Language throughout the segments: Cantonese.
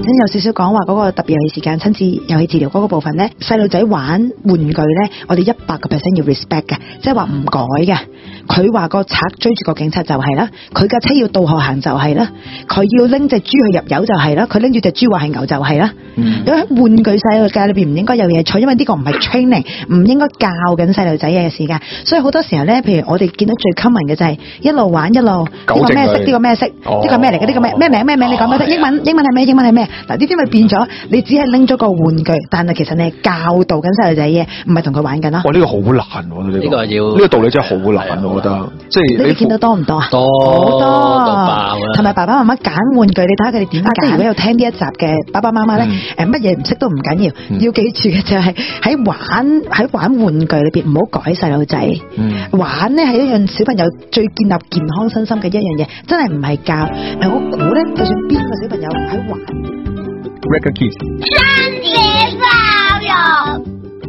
先有少少講話嗰個特別遊戲時間、親子遊戲治療嗰個部分咧，細路仔玩玩具咧，我哋100%要 respect 嘅，即係話唔改嘅。佢話個賊追住個警察就係啦，佢架車要倒後行就係啦，佢要拎隻豬去入油就係啦，佢拎住隻豬話係牛就係啦。因為玩具細路界裏邊唔應該有嘢錯，因為呢個唔係 training， 唔應該教緊細路仔嘅時間。所以好多時候咧，譬如我哋見到最 common 嘅就係一路玩一路呢個咩色，呢個咩色，呢個咩嚟嘅，呢個咩名，你講咩色？英文係咩？英文係咩？嗱，呢啲咪變咗，你只係拎咗個玩具，但係其實你係教導緊細路仔嘢，唔係同佢玩緊咯。 哇！呢個好難喎，呢個要呢個道理真係好難，我覺得。即係你見到多唔多啊？ 多好多， 同埋爸爸媽媽揀玩具，你睇下佢哋點揀。如果有聽呢一集嘅爸爸媽媽咧，乜嘢唔識都唔緊要，要記住嘅就係喺玩玩具裏邊唔好改細路仔。玩咧係一樣小朋友最建立健康身心嘅一樣嘢，真係唔係教。我估咧，就算邊個小朋友喺玩 Record Kids 親子教育，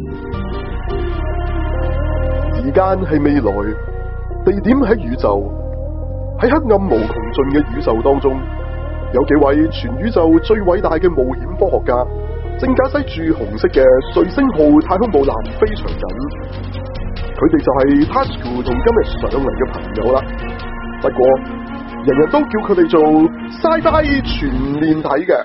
時間係未來，地點喺宇宙，喺黑暗無窮盡嘅宇宙當中，有幾位全宇宙最偉大嘅冒險科學家，正駕駛住紅色嘅瑞星號太空母艦飛翔緊。佢哋就係 Tasuku 同今日上嚟嘅朋友啦。不過人人都叫佢哋做 Sci-Fi 全面睇嘅。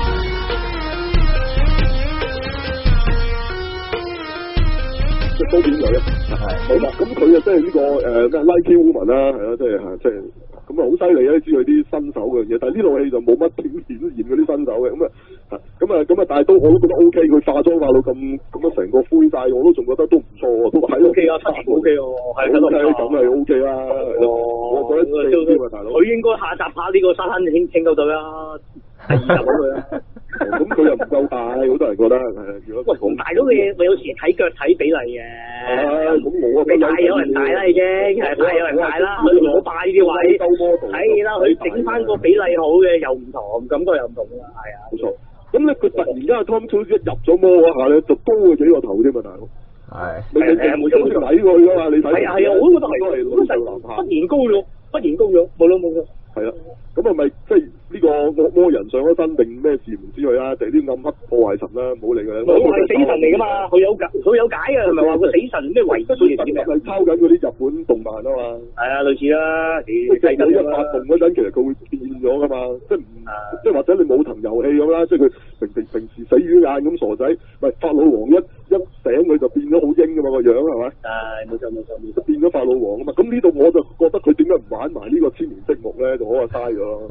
隻刀片女啊，係啦，咁佢啊即係呢個咩 Nike Woman 啦，係啦，即係咁啊好犀利啊！知佢啲新手嘅嘢，但係呢套戲就冇乜點顯現嗰啲新手嘅，咁啊，但係都我都覺得 O K，佢化妝化到咁成個灰晒，我都仲覺得都唔錯喎，都係 O K 啊，O K 喎，係咁係 O K 啦，我覺得正啊，大佬，佢應該下集拍呢個沙灘拯救隊啦，第2集嗰個啦。咁佢又唔夠大，好多人覺得係。如果喂，大咗嘅嘢，咪有時睇腳睇比例嘅。咁我啊，你大有人大啦，已經係大有人大啦。佢攞霸呢啲位，係啦，佢整翻個比例好嘅又唔同，感覺又唔同啦，係啊。冇錯。咁咧，佢突然間 Tom Cruise 一入咗魔嗰下咧，就高佢幾個頭添啊，大佬。係。冇錯。矮過去噶嘛？你睇。係啊，我都覺得係。忽然高咗，冇錯。係啦，咁係咪即係呢個惡魔人上咗身定咩事唔知佢啦？定啲暗黑破壞神啦，唔好理佢啦。佢係死神嚟噶嘛？佢有解嘅，係咪話個死神咩遺書嚟嘅？係抄緊嗰啲日本動漫啊嘛。係啊，類似啦。即係佢一發動嗰陣，其實佢會變咗噶嘛。即係或者你武藤遊戲咁啦，即係佢平時死魚眼咁傻仔，咪法老王一醒佢就變咗好英噶嘛個樣係咪？係冇錯，變咗法老王啊嘛。咁呢度我就覺得佢點解唔玩埋呢個千年積木咧？我話嘥咗，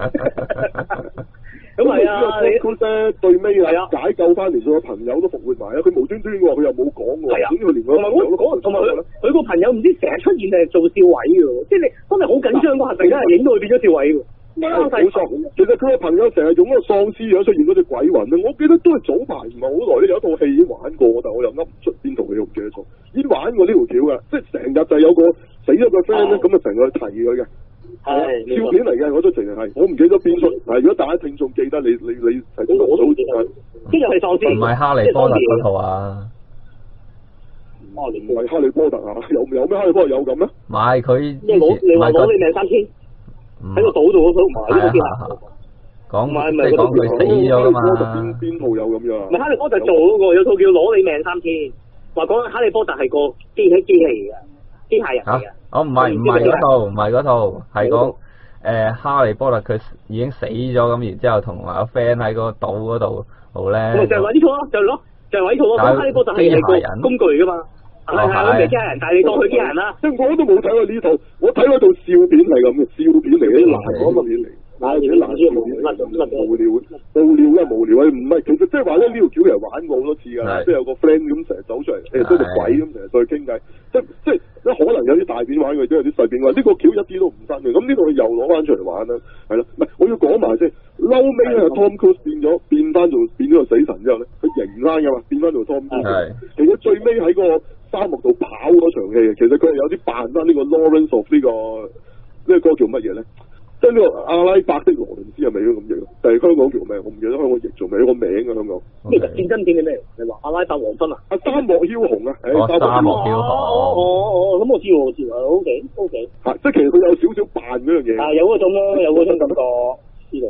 咁係啊！你咧最尾啊解救翻嚟咗個朋友都復活埋啊！佢無端端喎，佢又冇講喎，點解佢連個朋友都講？同埋佢個朋友唔知成日出現係做笑位嘅，即係你真係好緊張嗰下，突然間係影到佢變咗笑位嘅。冇錯，其實佢個朋友成日用嗰個喪屍樣出現嗰隻鬼魂咧，我記得都係早排唔係好耐咧，有一套戲已經玩過，但係我又噏唔出邊套戲，我唔記得咗。已經玩過呢條橋㗎，即係成日就有個死咗個 friend 咧，咁啊成個提佢嘅。係笑片嚟嘅，我都淨係我唔記得邊出。嗱，如果大家聽眾記得，你係我都記得。邊又係喪屍？唔係哈利波特嗰套啊？唔係哈利波特啊？有咩哈利波特有咁咩？唔係佢。你話攞你命3000喺個島度嗰套唔係呢個講即係講佢死咗㗎嘛？邊套有咁樣？唔係哈利波特做嗰個有套叫攞你命3000，話講哈利波特係個機器嚟嘅，機械人嚟嘅。唔係嗰套，係講哈利波特佢已經死咗咁，然之後同埋個 friend 喺個島嗰度咧。就係話呢套咯，就係話呢套咯。哈利波特係個工具嚟噶嘛，係佢係機械人，但係你當佢機械人啦。即係我都冇睇過呢套，我睇嗰套笑片係咁嘅，笑片嚟嘅啲爛嗰個片嚟。啲爛書無聊無聊啊！唔係，其實即係話咧呢條橋其實玩過好多次㗎，即係有個 friend 咁成日走出嚟，即係隻鬼咁成日再傾偈，即係可能有啲大片玩過，都有啲細片玩。呢個橋一啲都唔新嘅，咁呢度佢又攞翻出嚟玩啦，係啦。唔係，我要講埋先，嬲尾咧 Tom Cruise 變咗個死神之後咧，佢型翻㗎嘛，變翻做 Tom Cruise。其實最尾喺個沙漠度跑嗰場戲，其實佢係有啲扮翻呢個 Lawrence of 呢個歌叫乜嘢咧？即係呢個阿拉伯的羅倫斯係咪都咁譯？但係香港叫咩？我唔記得香港譯做咩個名啊！香港呢個戰爭片嘅咩？你話阿拉伯黃昏啊？沙漠梟雄啊！沙漠梟雄。咁我知喎，O K。係，即係其實佢有少少扮嗰樣嘢。有嗰種咯，有嗰種感覺。知道。最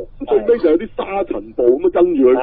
尾就有啲沙塵暴咁跟住佢，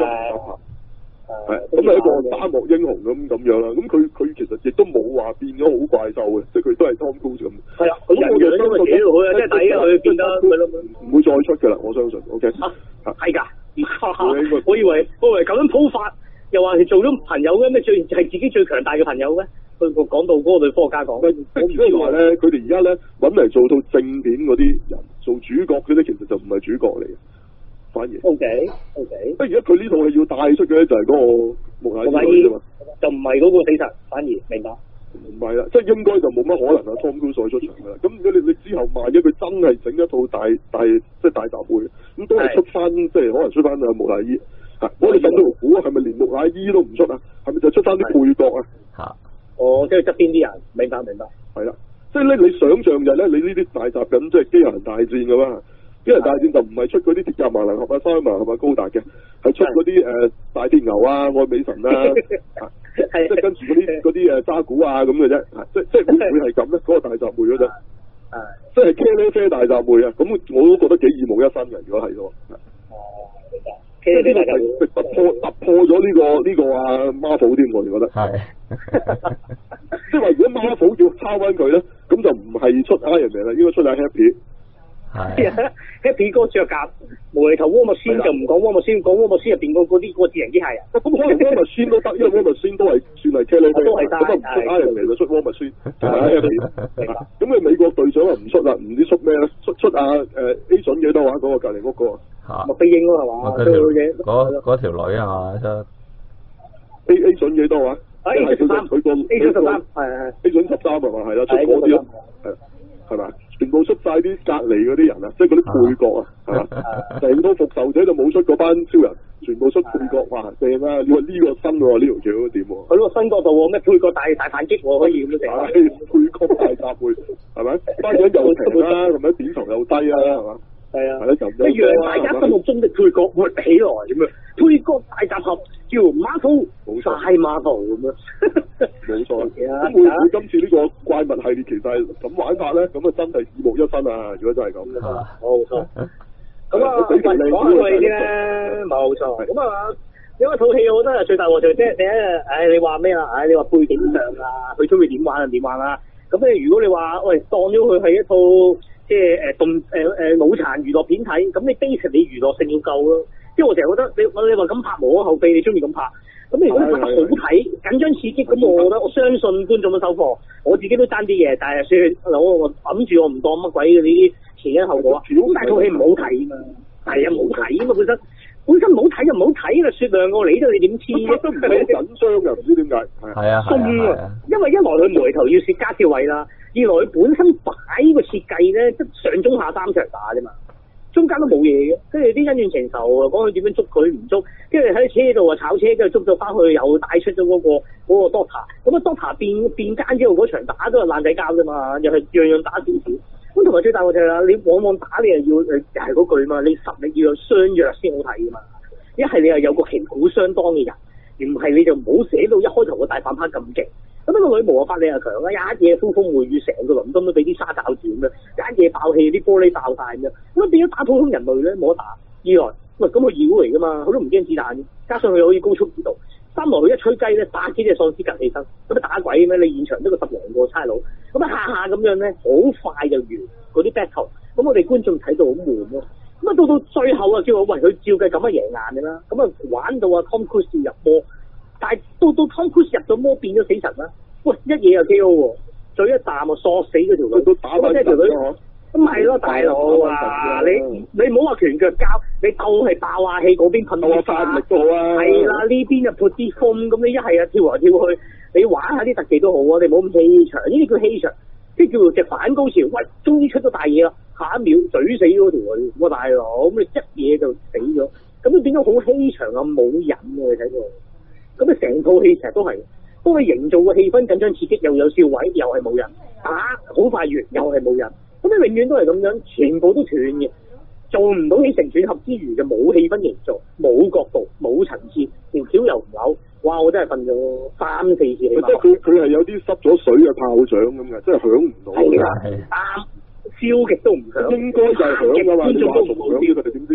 係咁係一個沙漠英雄咁樣啦。咁佢其實亦都冇話變咗好怪獸嘅，即係佢都係 Tom Cruise 咁。係啊，咁我就相信佢即係抵啊，佢變得唔會再出㗎啦，我相信。OK。係㗎。我以為咁樣鋪法，又話係做咗朋友嘅咩？係自己最強大嘅朋友咩？佢講到嗰個女科學家講，我唔知話咧，佢哋而家咧揾嚟做到正片嗰啲人做主角嗰啲，其實就唔係主角嚟嘅，反而。O K。不過而家佢呢套戲要帶出嘅咧，就係嗰個木乃伊啫嘛，就唔係嗰個死神，反而明白。唔係啦，即係應該就冇乜可能啊 Tom Cruise 再出場㗎啦。咁如果你之後萬一佢真係整一套大即係大集會，咁都係出翻即係可能出翻啊木乃伊。我哋甚至乎估係咪連木乃伊都唔出啊？係咪就出翻啲配角啊？嚇！即係側邊啲人，明白。係啦，即係咧，你想象就係咧，你呢啲大集緊即係機械人大戰㗎嘛？機械人大戰就唔係出嗰啲鐵甲萬能俠啊、三萬俠啊、高達嘅，係出嗰啲大鐵牛啊、愛美神啊，即係跟住嗰啲渣古啊咁嘅啫。即係會唔會係咁咧？嗰個大集會嗰陣，即係茄喱啡大集會啊！咁我都覺得幾耳目一新嘅，如果係嘅話。即係呢個係突破咗呢個啊 Marvel 添，我哋覺得係，即係話如果 Marvel 要抄翻佢咧，咁就唔係出 Iron Man啦，應該出下 Happy。係 Happy 哥着甲無厘頭 War Machine 就唔講 War Machine， 講 War Machine 入邊嗰啲智能機械人。咁可能 War Machine 都得，因為 War Machine 都係算係 Kelly， 都係得。咁啊唔出 Iron Man 就出 War Machine， 同埋 Happy。咁你美國隊長啊唔出啦，唔知出咩咧？出A 準幾多話嗰個隔離屋個？麥飛鷹咯係嘛？ 嗰條女係嘛？ 出 A 準幾多話？係佢個 A 準13，係 A 準13係嘛？係啦，出嗰啲咯，係嘛？全部出晒啲隔離嗰啲人啊，即係嗰啲配角啊，係嘛？成套復仇者就冇出嗰班超人，全部出配角，哇正啊！你話呢個新喎，呢條橋點喎？佢嗰個新角度喎，咩配角大反擊喎，可以咁樣成。配角大集會係咪？班長又平啦，係咪？點頭又低啊，係嘛？係啊，一樣大家心目中的配角活起來咁樣，配角大集合叫 Marvel， 大 Marvel 咁樣。冇錯。咁會唔會今次呢個怪物系列其實係咁玩法咧？咁啊真係耳目一新啊！如果真係咁。冇錯。咁啊，講下佢先咧，冇錯。咁啊，因為套戲我覺得最大鑊就即係第一，你話咩啊？你話背景上啊，佢中意點玩就點玩啦。咁咧，如果你話喂當咗佢係一套即係腦殘娛樂片睇，咁你 basic 你娛樂性要夠咯。即係我成日覺得你話咁拍無可厚非，你中意咁拍。咁你如果你拍得好睇、緊張刺激，咁我覺得我相信觀眾都收貨。我自己都爭啲嘢，但係算我揞住我唔當乜鬼嘅呢啲前因後果啊。咁但係套戲唔好睇啊嘛，係啊，唔好睇啊嘛，本身唔好睇就唔好睇啦，雪亮過你都你點黐啊？都唔係好緊張㗎，唔知點解。係啊，鬆啊，因為一來佢無厘頭要設加跳位啦，二來佢本身擺個設計咧，即上中下三場打啫嘛。中間都冇嘢嘅，跟住啲恩怨情仇啊，講佢點樣捉佢唔捉，跟住喺車度啊炒車，跟住捉咗翻去又帶出咗嗰個 Doctor， 咁啊 Doctor 變奸之後嗰場打都係爛仔交啫嘛，又係樣樣打少少，咁同埋最大鑊就係啦，你往往打你又要又係嗰句嘛，你實力要有相若先好睇噶嘛，一係你又有個旗鼓相當嘅人，而唔係你就唔好寫到一開頭個大反派咁勁。咁呢個女巫法力又強啦，一夜風風雨雨，成個倫敦都俾啲沙罩住咁樣，一夜爆氣，啲玻璃爆晒咁樣，咁變咗打普通人類咧冇得打。二來，喂咁佢妖嚟噶嘛，佢都唔驚子彈，加上佢可以高速移動。三來佢一吹雞咧，打幾隻喪屍趌起身，咁打鬼咩？你現場得個10零個差佬，咁下下咁樣咧，好快就完嗰啲 battle。咁我哋觀眾睇到好悶咯。咁啊到最後啊，叫我喂佢照計咁啊贏硬嘅啦。咁啊玩到啊 Tom Cruise 入魔。但係到 Tom Cruise 入咗魔變咗死神啦，喂一嘢就 KO 喎，最一啖啊索死嗰條女，都打翻條女，咁係咯大佬啊，你唔好話拳腳交，你鬥係爆下氣嗰邊噴到發力都好啊，係啦呢邊就潑啲風，咁你一係啊跳來跳去，你玩下啲特技都好啊，你唔好咁氣場，呢啲叫氣場，即係叫做隻反高潮，喂終於出咗大嘢啦，下一秒嘴死嗰條女，哇大佬，咁你一嘢就死咗，咁你變咗好氣場啊冇癮啊你睇到。咁你成套戲其實都係幫佢營造個氣氛緊張刺激，又有笑位，又係冇人打，好快完又係冇人，咁你永遠都係咁樣，全部都斷嘅，做唔到起承轉合之餘就冇氣氛營造，冇角度，冇層次，條橋又唔扭，哇！我真係瞓咗3-4次起碼。即係佢係有啲濕咗水嘅炮仗咁嘅，即係響唔到。係啊，啱，燒極都唔響。應該就係響㗎嘛，觀眾都唔好燒，佢哋點知唔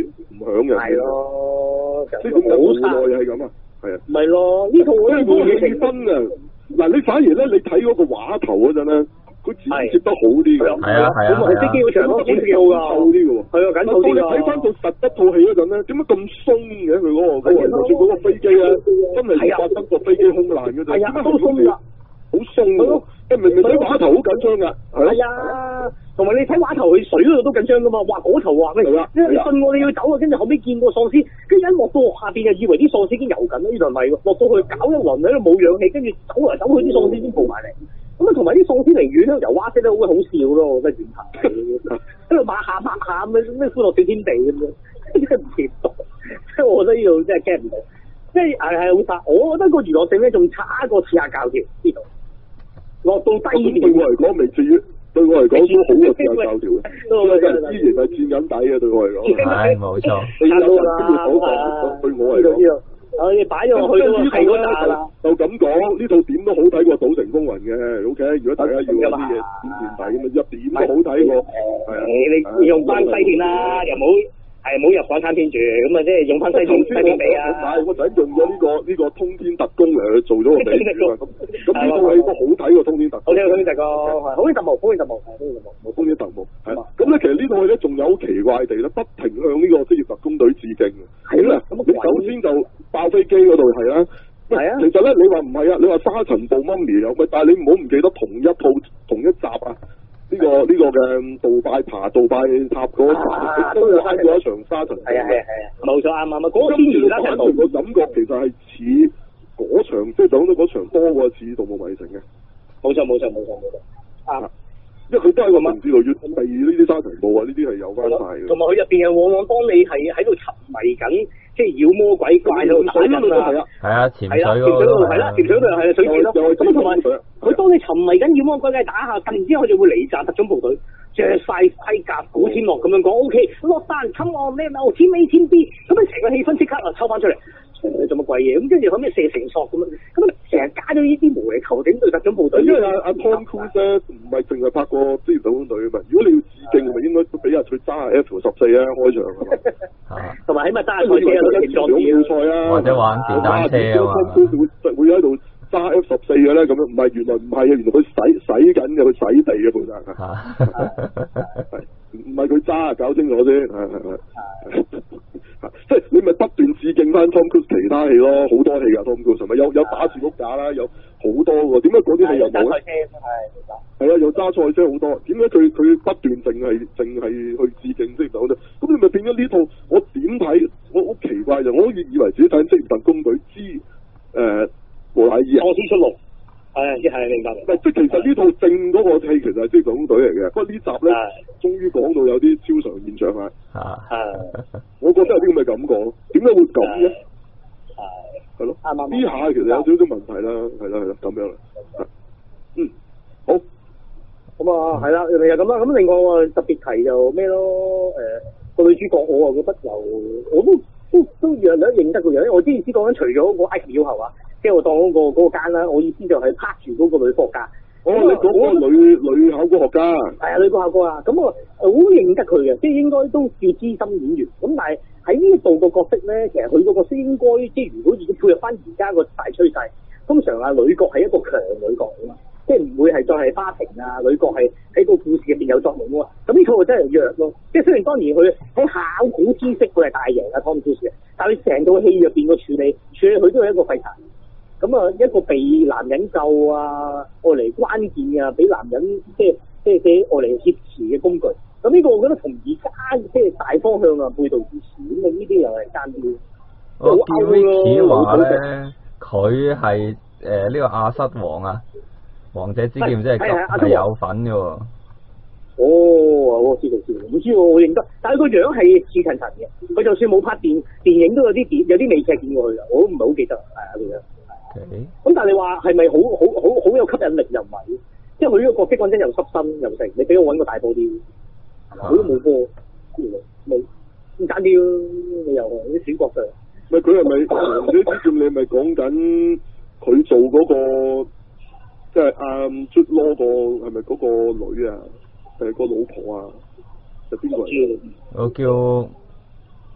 響嘅。 係咯， 即係咁就無奈係咁啊，係啊。 唔係咯，呢套我因為嗰個氣氛啊，嗱你反而咧，你睇嗰個畫頭嗰陣咧。佢剪接得好啲嘅， 係啊， 咁飛機嗰場都剪接好㗎， 緊湊啲嘅喎， 係啊，緊湊啲㗎。 你睇翻到實質套戲嗰陣咧，點解咁鬆嘅佢嗰個就算嗰個飛機咧，真係發生個飛機空難嗰陣，點解好鬆㗎？好鬆㗎，明明睇畫頭好緊張㗎， 係啊，同埋你睇畫頭去水嗰度都緊張㗎嘛，哇嗰頭話咩？你信我哋要走啊，跟住後尾見過喪屍，跟住一落到下邊就以為啲喪屍已經遊緊啦，原來唔係喎，落到去搞一輪喺度冇氧氣，跟住走嚟走去啲喪屍先報埋嚟。咁啊，同埋啲喪屍寧願咧，油蛙式咧好鬼好笑咯，我覺得遠睇，喺度抹下咁樣，咩歡樂小天地咁樣，真係唔接到，即係我覺得呢度真係 get 唔到，即係係好差，我覺得個娛樂性咧仲差過刺客教條呢度，落到低啲。對我嚟講未至於，對我嚟講都好過刺客教條嘅，依然係戰緊底嘅對我嚟講。 係冇錯。 你有啦，對我嚟講。 你擺咗落去都係嗰扎啦。 就咁講，呢套點都好睇過《賭城風雲》嘅。OK，如果大家要有啲嘢點墊底咁啊，一點都好睇過。係你用翻西片啦，又冇入港產片住，咁啊即係用翻西片俾啊。 我就用咗呢個通天特工嚟去做咗個尾。咁呢套戲都好睇過通天特工。 好睇過通天特工，好似特務， 通天特務係啦。咁咧其實呢套戲咧仲有好奇怪地咧，不停向呢個職業特工隊致敬嘅。係啦，你首先就爆飛機嗰度係啦。係啊。其實咧，你話唔係啊？你話沙塵暴媽咪有咪？但係你唔好唔記得同一集啊！呢個嘅杜拜塔嗰場，都有睇過一場沙塵。係啊， 冇錯啱。嗰個天然沙塵暴個感覺其實係似嗰場，即係講到嗰場多過似《盜墓迷城》嘅。冇錯。啱。因為佢都係個城市度越避呢啲沙塵暴啊，呢啲係有關係嘅。 同埋佢入邊往往當你係喺度沉迷緊，即係妖魔鬼怪喺度打緊啊。 係啊，潛水嗰度係啦，潛水嗰度係啊，水戰咯。咁同埋佢當你沉迷緊妖魔鬼怪打下，突然之間佢就會嚟襲特種部隊，着晒盔甲，古天樂咁樣講 ，OK，落單侵我咩某天 A 天 B， 咁樣成個氣氛即刻抽翻出嚟。做乜鬼嘢？咁跟住後尾射成索咁樣，咁成日加咗呢啲無厘頭整對特種部隊。因為阿 Tom Cruise 咧唔係淨係拍過職業特工隊啊嘛，如果你要致敬，咪應該俾佢揸下 F-14啊開場係嘛？同埋起碼揸下賽車啊，練賽啊， 或者玩電單車啊嘛。 會喺度揸 F-14嘅咧咁樣，唔係原來唔係啊，原來佢洗緊嘅，佢洗地嘅負責係，唔係佢揸，搞清楚先係。即係你咪不斷致敬翻 Tom Cruise 其他戲咯，好多戲噶 Tom Cruise 咪有打住屋架啦，有好多喎。點解嗰啲戲又冇咧？係啊，有揸賽車好多。點解佢不斷淨係去致敬職業特工隊？咁你咪變咗呢套？我點睇？我好奇怪就我以為自己睇職業特工隊之無太醫啊。喪屍出籠。係明白。即係其實呢套正嗰個戲其實係職業特工隊嚟嘅，不過呢集咧終於講到有啲超常現象啊！我覺得有啲咁嘅感覺，點解會咁嘅？係咯，呢下其實有少少問題啦，係啦，咁樣啦。好。咁啊，係啦，就咁啦。咁另外我特別提就咩咯？個女主角我啊覺得我都樣樣認得個樣。我之前講緊除咗個埃及妖后啊。即係我當嗰個間啦，我意思就係拍住嗰個女科學家。你講嗰個女考古學家。係啊，女考古啊，咁我好認得佢嘅，即係應該都叫資深演員。咁但係喺呢度個角色咧，其實佢個角色應該即係如果要配合翻而家個大趨勢，通常啊女角係一個強女角啊嘛，即係唔會係再係花瓶啊，女角係喺個故事入邊有作用啊。咁呢套真係弱咯，即係雖然當年佢喺考古知識佢係大贏啊 Tom Cruise 嘅，但係成套戲入邊個處理佢都係一個廢柴。咁啊，一個被男人救啊，愛嚟關鍵啊，俾男人即係愛嚟挾持嘅工具。咁呢個我覺得同而家即係大方向啊背道而馳。咁啊，呢啲又係爭啲。 我見 Vicky 話咧，佢係呢個亞瑟王啊，王者之劍即係有份嘅喎。我知道，唔知我認得，但係個樣係似陳陳嘅。佢就算冇拍電影，都有啲美劇見過佢嘅，我都唔係好記得。係啊，個樣。咁但係你話係咪好有吸引力又唔係？即係佢呢個角色講真又濕身又成，你俾我揾個大波啲，佢都冇波，冇咁揀啲咯，你又啲選角上。咪佢係咪王者之劍？你係咪講緊佢做嗰個即係阿 Jude Law 個係咪嗰個女啊？係個老婆啊？係邊個嚟？ 我叫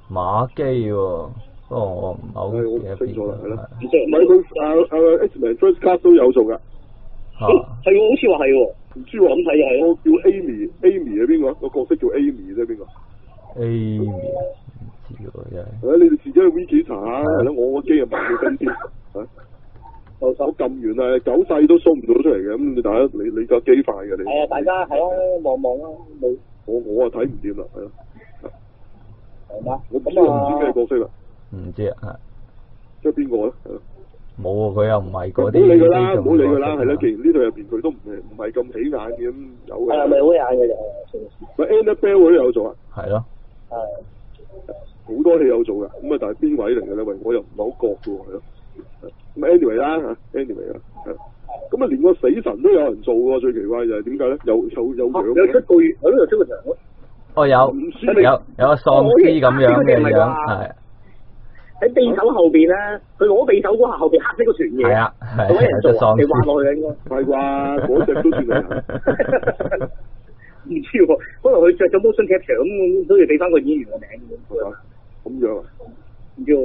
馬基喎，不過我唔係好記得邊個係咯。 唔係佢X-Men First Class 都有做㗎。 係喎，好似話係喎， 唔知喎， 咁睇係我叫 Amy 係邊個？個角色叫 Amy 啫，邊個 ？Amy 唔知喎真係。 你哋自己去 Wiki 查下，係咯，我個機又慢到跟啲，我撳完啊，九世都 show 唔到出嚟嘅，咁你大家你個機快嘅你。 係啊，大家係啊，望望啦，冇。 我啊睇唔掂啦，係咯。 係嘛？ 我唔知咩角色啦。 唔知啊， 即係邊個咧？ 冇喎，佢又唔係嗰啲。 唔好理佢啦，唔好理佢啦，係啦。既然呢度入邊佢都唔係咁起眼嘅，咁有嘅。 係咪好眼嘅啫？ 咪 Annabelle 都有做啊？ 係咯。 係。好多戲有做㗎，咁啊，但係邊位嚟嘅咧？喂，我又唔係好覺嘅喎，係咯。咁 anyway 啦嚇 ，anyway 啦，係。咁啊，連個死神都有人做喎，最奇怪就係點解咧？有樣有出個月，我都有出個場咯。 哦，有個喪屍咁樣嘅樣，係。 喺匕首後邊咧，佢攞匕首嗰下後邊黑色個團嘢， 係啊，係嗰人做喪屍你挖落去嘅應該。 係啩？嗰隻都算係。 唔知喎，可能佢着咗 motion capture 咁，都要俾翻個演員個名係嘛？咁樣啊？ 唔知喎。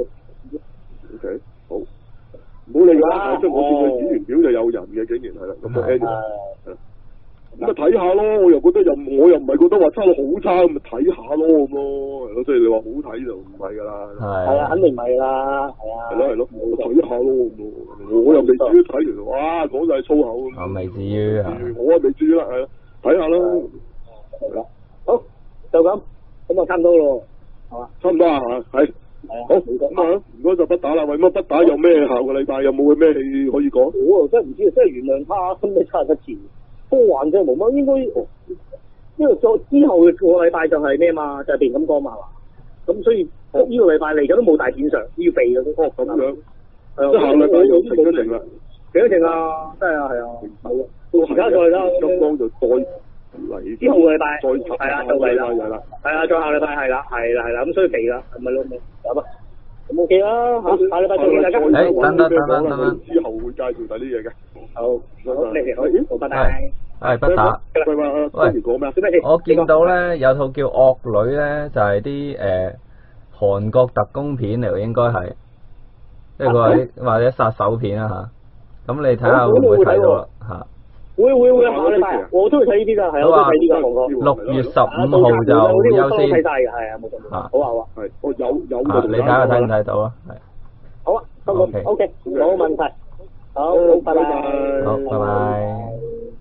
O K，好，唔好理佢啦。即係我見佢演員表就有人嘅，竟然係啦。咁啊 anyway，咁啊睇下咯。我又覺得我又唔係覺得話差到好差，咁咪睇下咯咁咯，係咯。即係你話好睇就唔係㗎啦。 係啊，肯定唔係啦，係啊。 係咯，我睇下咯咁咯。我又未至於睇完，哇講晒粗口咁。 啊，未至於啊。 我啊未至於啦，係啦，睇下啦。 係啦，好就咁啊差唔多咯，係嘛？ 差唔多啊，係。好咁啊，如果就不打啦，為乜不打有咩下個禮拜有冇咩戲可以講？ 我又真係唔知啊，真係原諒他，心都差得遲。科幻真係冇乜，應該因為再之後嘅個禮拜就係咩嘛，就係變金剛嘛，咁所以呢個禮拜嚟緊都冇大片上，要避嘅都。哦，咁樣。即係下禮拜又停咗停啦。停咗停啊！真係啊，係啊。係啊。到而家再啦。 金剛就再嚟。 之後個禮拜。 再係啦，就嚟啦。係啊，再下禮拜係啦，咁所以避啦，係咪咯？咁啊。咁 OK 啦嚇，下禮拜再見大家。 等， 之後會介紹第啲嘢嘅。好， 好，拜拜。 係不打。喂，我見到咧有套叫《惡女》咧，就係啲韓國特工片嚟，應該係，即係佢話或者殺手片啦嚇。咁你睇下會唔會睇到啦嚇？ 會下禮拜，我都會睇呢啲㗎，係我都睇呢個韓國。 6月15號就優先。 睇晒嘅，係啊，冇錯。好啊。 係，我有。 你睇下睇唔睇到啊？係。 好啊，得個 OK，冇問題。好，拜拜。 好，拜拜。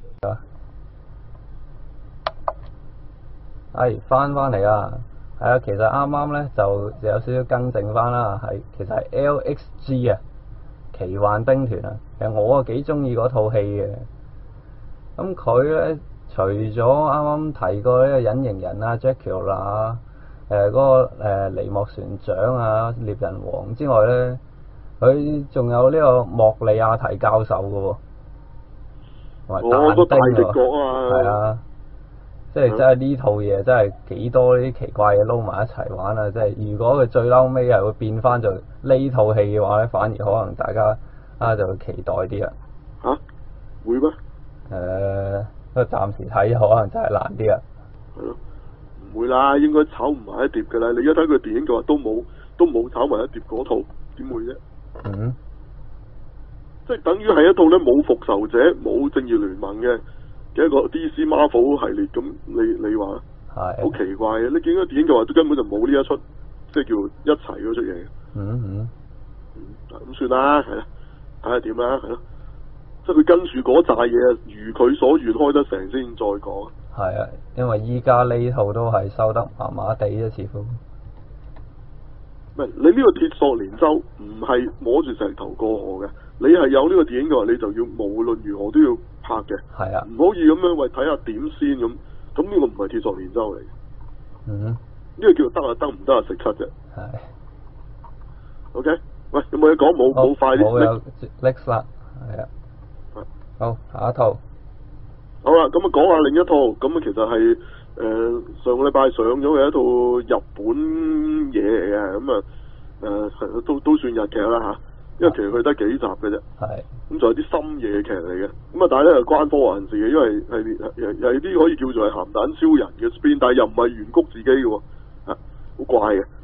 翻嚟啦，係啊，其實啱啱咧就有少少更正翻啦，其實係 LXG 啊，奇幻兵團啊，其實我啊幾中意嗰套戲嘅。咁佢咧除咗啱啱提過呢個隱形人啊、Dracula 啊、嗰個尼莫船長啊、獵人王之外咧，佢仲有呢個莫利亞提教授嘅喎，同埋但丁啊，係啊。即係真係呢套嘢真係幾多呢啲奇怪嘢撈埋一齊玩啊！即係如果佢最嬲尾係會變翻做呢套戲嘅話咧，反而可能大家就會期待啲啦。 嚇？會咩？ 不過暫時睇可能真係難啲啊。 係咯，唔會啦，應該炒唔埋一碟㗎啦。你而家睇佢電影嘅話都冇炒埋一碟嗰套，點會啫？ 嗯。 即係等於係一套咧冇復仇者、冇正義聯盟嘅一個 DC Marvel 系列，咁你話係好奇怪嘅。你見到電影嘅話，都根本就冇呢一出，即係叫一齊嗰出嘢嘅。咁算啦，係啦，睇下點啦，係咯。即係佢跟住嗰扎嘢，如佢所願開得成先再講。 係啊，因為依家呢套都係收得麻麻地啫，似乎。唔係你呢個鐵索連舟唔係摸住石頭過河嘅，你係有呢個電影嘅話，你就要無論如何都要拍嘅。 係啊， 唔可以咁樣喂睇下點先咁，咁呢個唔係鐵索連舟嚟嘅。呢個叫做得啊，得唔得啊？食咳啫。係。OK，喂，有冇嘢講？冇快啲。 冇有 next 啦，係啊。好，下一套。 好啦，咁啊講下另一套，咁啊其實係上個禮拜上咗嘅一套日本嘢嚟嘅，咁啊都算日劇啦嚇，因為其實佢得幾集嘅啫。係。咁仲有啲深夜劇嚟嘅，咁啊但係咧係關科幻事嘅，因為係啲可以叫做係鹹蛋超人嘅 spin，但係又唔係原谷自己嘅喎，好怪嘅。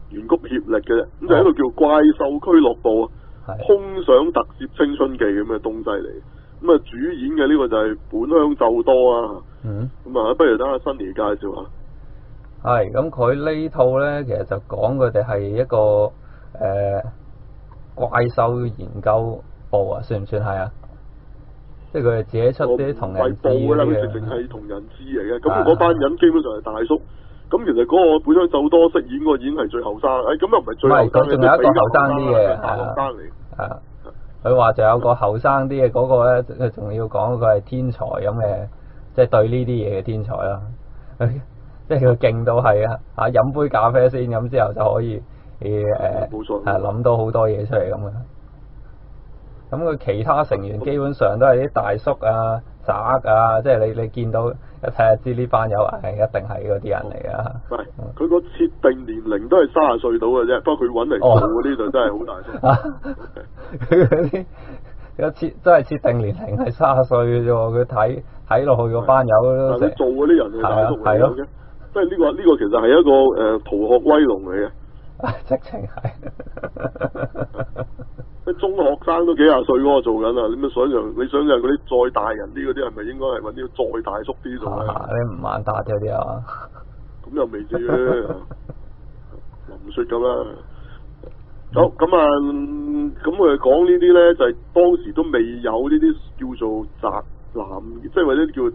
原谷協力嘅啫，咁就係一個叫怪獸俱樂部啊，空想特攝青春記咁嘅東西嚟。咁啊，主演嘅呢個就係本鄉奏多啊。咁啊，不如等下新年介紹下。 係，咁佢呢套咧，其實就講佢哋係一個怪獸研究部啊，算唔算係啊？即係佢哋自己出啲同人誌嘅啦，佢直情係同人誌嚟嘅。咁嗰班人基本上係大叔。咁其實嗰個本鄉奏多飾演嗰個已經係最後生。咁又唔係最後生嘅， 仲有一個後生啲嘅， 大學生嚟。 係啊。佢話就有個後生啲嘅嗰個咧，仲要講佢係天才咁嘅，即係對呢啲嘢嘅天才啦。即係佢勁到係飲杯咖啡先，咁之後就可以冇錯， 諗到好多嘢出嚟咁嘅。咁佢其他成員基本上都係啲大叔啊、宅啊，即係你見到一睇就知呢班友係一定係嗰啲人嚟噶。係， 佢個設定年齡都係30歲到嘅啫，不過佢揾嚟做嗰啲就真係好大叔。佢嗰啲真係設定年齡係30歲嘅啫喎，佢睇落去嗰班友都佢做嗰啲人係大叔嚟嘅，即係呢個其實係一個逃學威龍嚟嘅。 直情係。 中學生都幾廿歲嗰個做緊啊！你想象嗰啲再大人啲嗰啲係咪應該係揾啲再大叔啲做咧？ 你唔萬達嗰啲啊？ 咁又未至於林雪咁啦。好咁啊，咁佢哋講呢啲咧，就係當時都未有呢啲叫做宅男，即係或者叫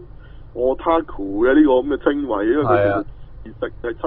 otaku嘅呢個咁嘅稱謂，因為佢其實係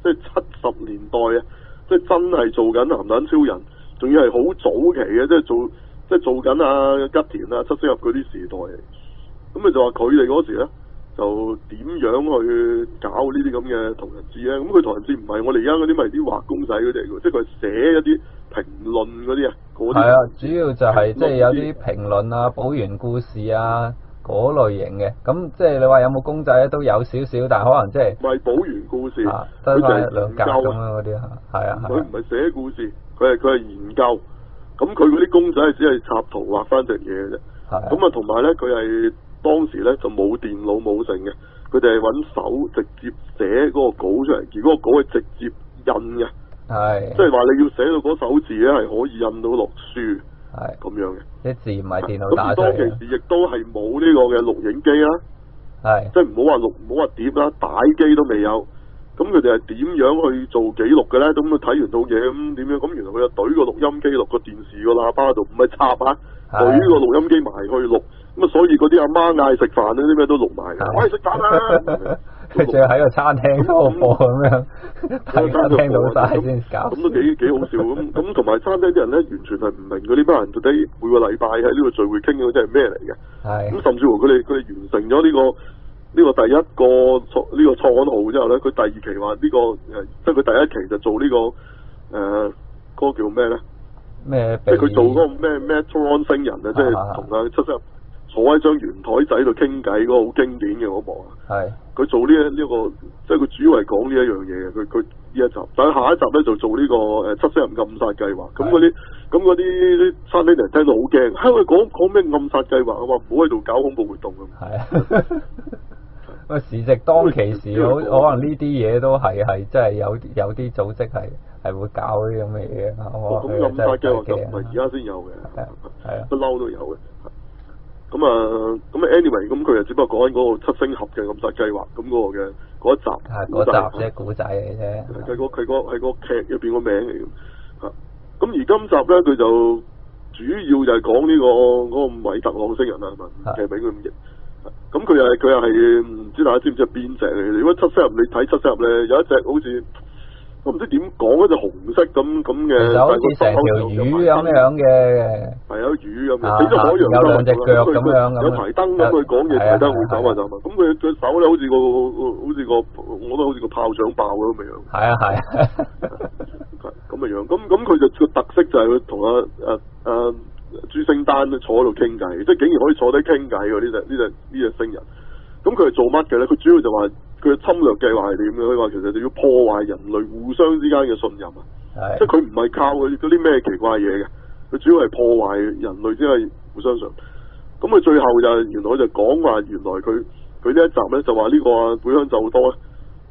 70年代啊，即係真係做緊鹹蛋超人。仲要係好早期嘅，即係做緊啊吉田啊七星入嗰啲時代，咁咪就話佢哋嗰時咧就點樣去搞呢啲咁嘅同人誌咧？咁佢同人誌唔係我哋而家嗰啲咪啲畫公仔嗰啲嚟嘅，即係佢寫一啲評論嗰啲啊。係啊， 主要就係即係有啲評論啊、補完故事啊嗰類型嘅。咁即係你話有冇公仔咧都有少少，但係可能即係唔係補完故事， 佢就係兩格咁樣嗰啲啊。係啊， 佢唔係寫故事。佢係研究，咁佢嗰啲公仔只係插圖畫翻隻嘢嘅啫。咁啊，同埋咧，佢係當時咧就冇電腦冇成嘅，佢哋係揾手直接寫嗰個稿出嚟，而嗰個稿係直接印嘅。係，即係話你要寫到嗰手字咧係可以印到落書，係咁樣嘅。啲字唔係電腦打出嚟嘅。咁當其時亦都係冇呢個嘅錄影機啦，係，即係唔好話碟啦，帶機都未有。咁佢哋係點樣去做記錄嘅咧？咁佢睇完套嘢咁點樣？咁原來佢就懟個錄音機落個電視個喇叭度，唔係插啊，懟個錄音機埋去錄。咁啊，所以嗰啲阿媽嗌食飯呢啲咩都錄埋嘅。喂，食飯啊！佢仲要喺個餐廳嗰個播咁樣，大家聽到晒先搞。咁都幾好笑咁同埋餐廳啲人咧，完全係唔明嗰啲班人到底每個禮拜喺呢個聚會傾嘅嗰啲係咩嚟嘅。係。咁甚至乎佢哋完成咗呢個第一個呢個創刊號之後咧，佢第二期話呢個即係佢第一期就做呢個嗰個叫咩咧？咩？即係佢做嗰個咩 Metron 星人啊，即係同阿七七坐喺張圓台仔度傾偈嗰個好經典嘅嗰幕啊。係。佢做呢個，即係佢主要係講呢一樣嘢嘅。佢呢一集，但係下一集咧就做呢個七星人暗殺計劃。咁嗰啲餐廳人聽到好驚，佢講咩暗殺計劃啊？話唔好喺度搞恐怖活動咁。係啊。喂，時值當其時，可能呢啲嘢都係真係有啲組織係會搞啲咁嘅嘢。咁暗殺計劃就唔係而家先有嘅，係啊，不嬲都有嘅。咁 anyway， 咁佢就只不過講緊嗰個七星俠嘅暗殺計劃，咁嗰個嘅嗰一集，係嗰集啫，古仔嚟啫。係個劇入邊個名嚟嘅。咁而今集咧，佢就主要就係講呢個嗰個米特朗星人啊，係咪？劇名佢咁譯。咁佢又係唔知大家知唔知係邊隻嚟？如果七星俠你睇七星俠咧，有一隻好似我唔知點講，一隻紅色咁嘅，就好似成條魚咁樣嘅，係有魚咁嘅，死咗海洋，有兩隻腳咁樣，有排燈咁佢講嘢，排燈會走啊走啊。咁佢手咧好似個，我覺得好似個炮仗爆咁嘅樣。係啊，咁嘅樣。咁佢就個特色就係佢同阿朱星丹坐喺度傾偈，即係竟然可以坐低傾偈喎！呢隻星人，咁佢係做乜嘅咧？佢主要就話佢嘅侵略計劃係點嘅？佢話其實就要破壞人類互相之間嘅信任啊！即係佢唔係靠嗰啲咩奇怪嘢嘅，佢主要係破壞人類之間互相信。咁佢最後就原來就講話，原來佢呢一集咧就話呢個本鄉奏多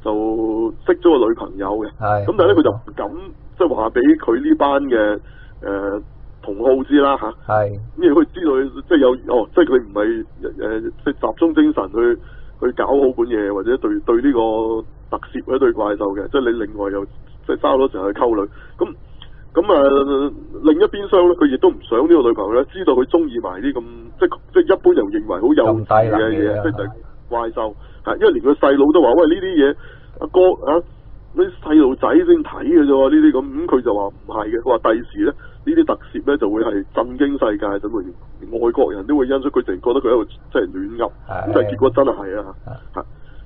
就識咗個女朋友嘅。 係。 咁但係咧佢就唔敢即係話俾佢呢班嘅同好知啦嚇。 係。 因為佢知道即係有即係佢唔係即係集中精神去搞好本嘢，或者對呢個特攝或者對怪獸嘅，即係你另外又即係花好多時間去溝女。咁另一邊廂咧，佢亦都唔想呢個女朋友咧知道佢中意埋啲咁即係一般人認為好幼稚嘅嘢，即係怪獸嚇。因為連個細佬都話：喂，呢啲嘢阿哥啊，啲細路仔先睇嘅啫喎，呢啲咁。佢就話唔係嘅，佢話第時咧呢啲特攝咧就會係震驚世界，咁連外國人都會欣賞。佢淨覺得佢喺度即係亂噏，咁但係結果真係啊嚇。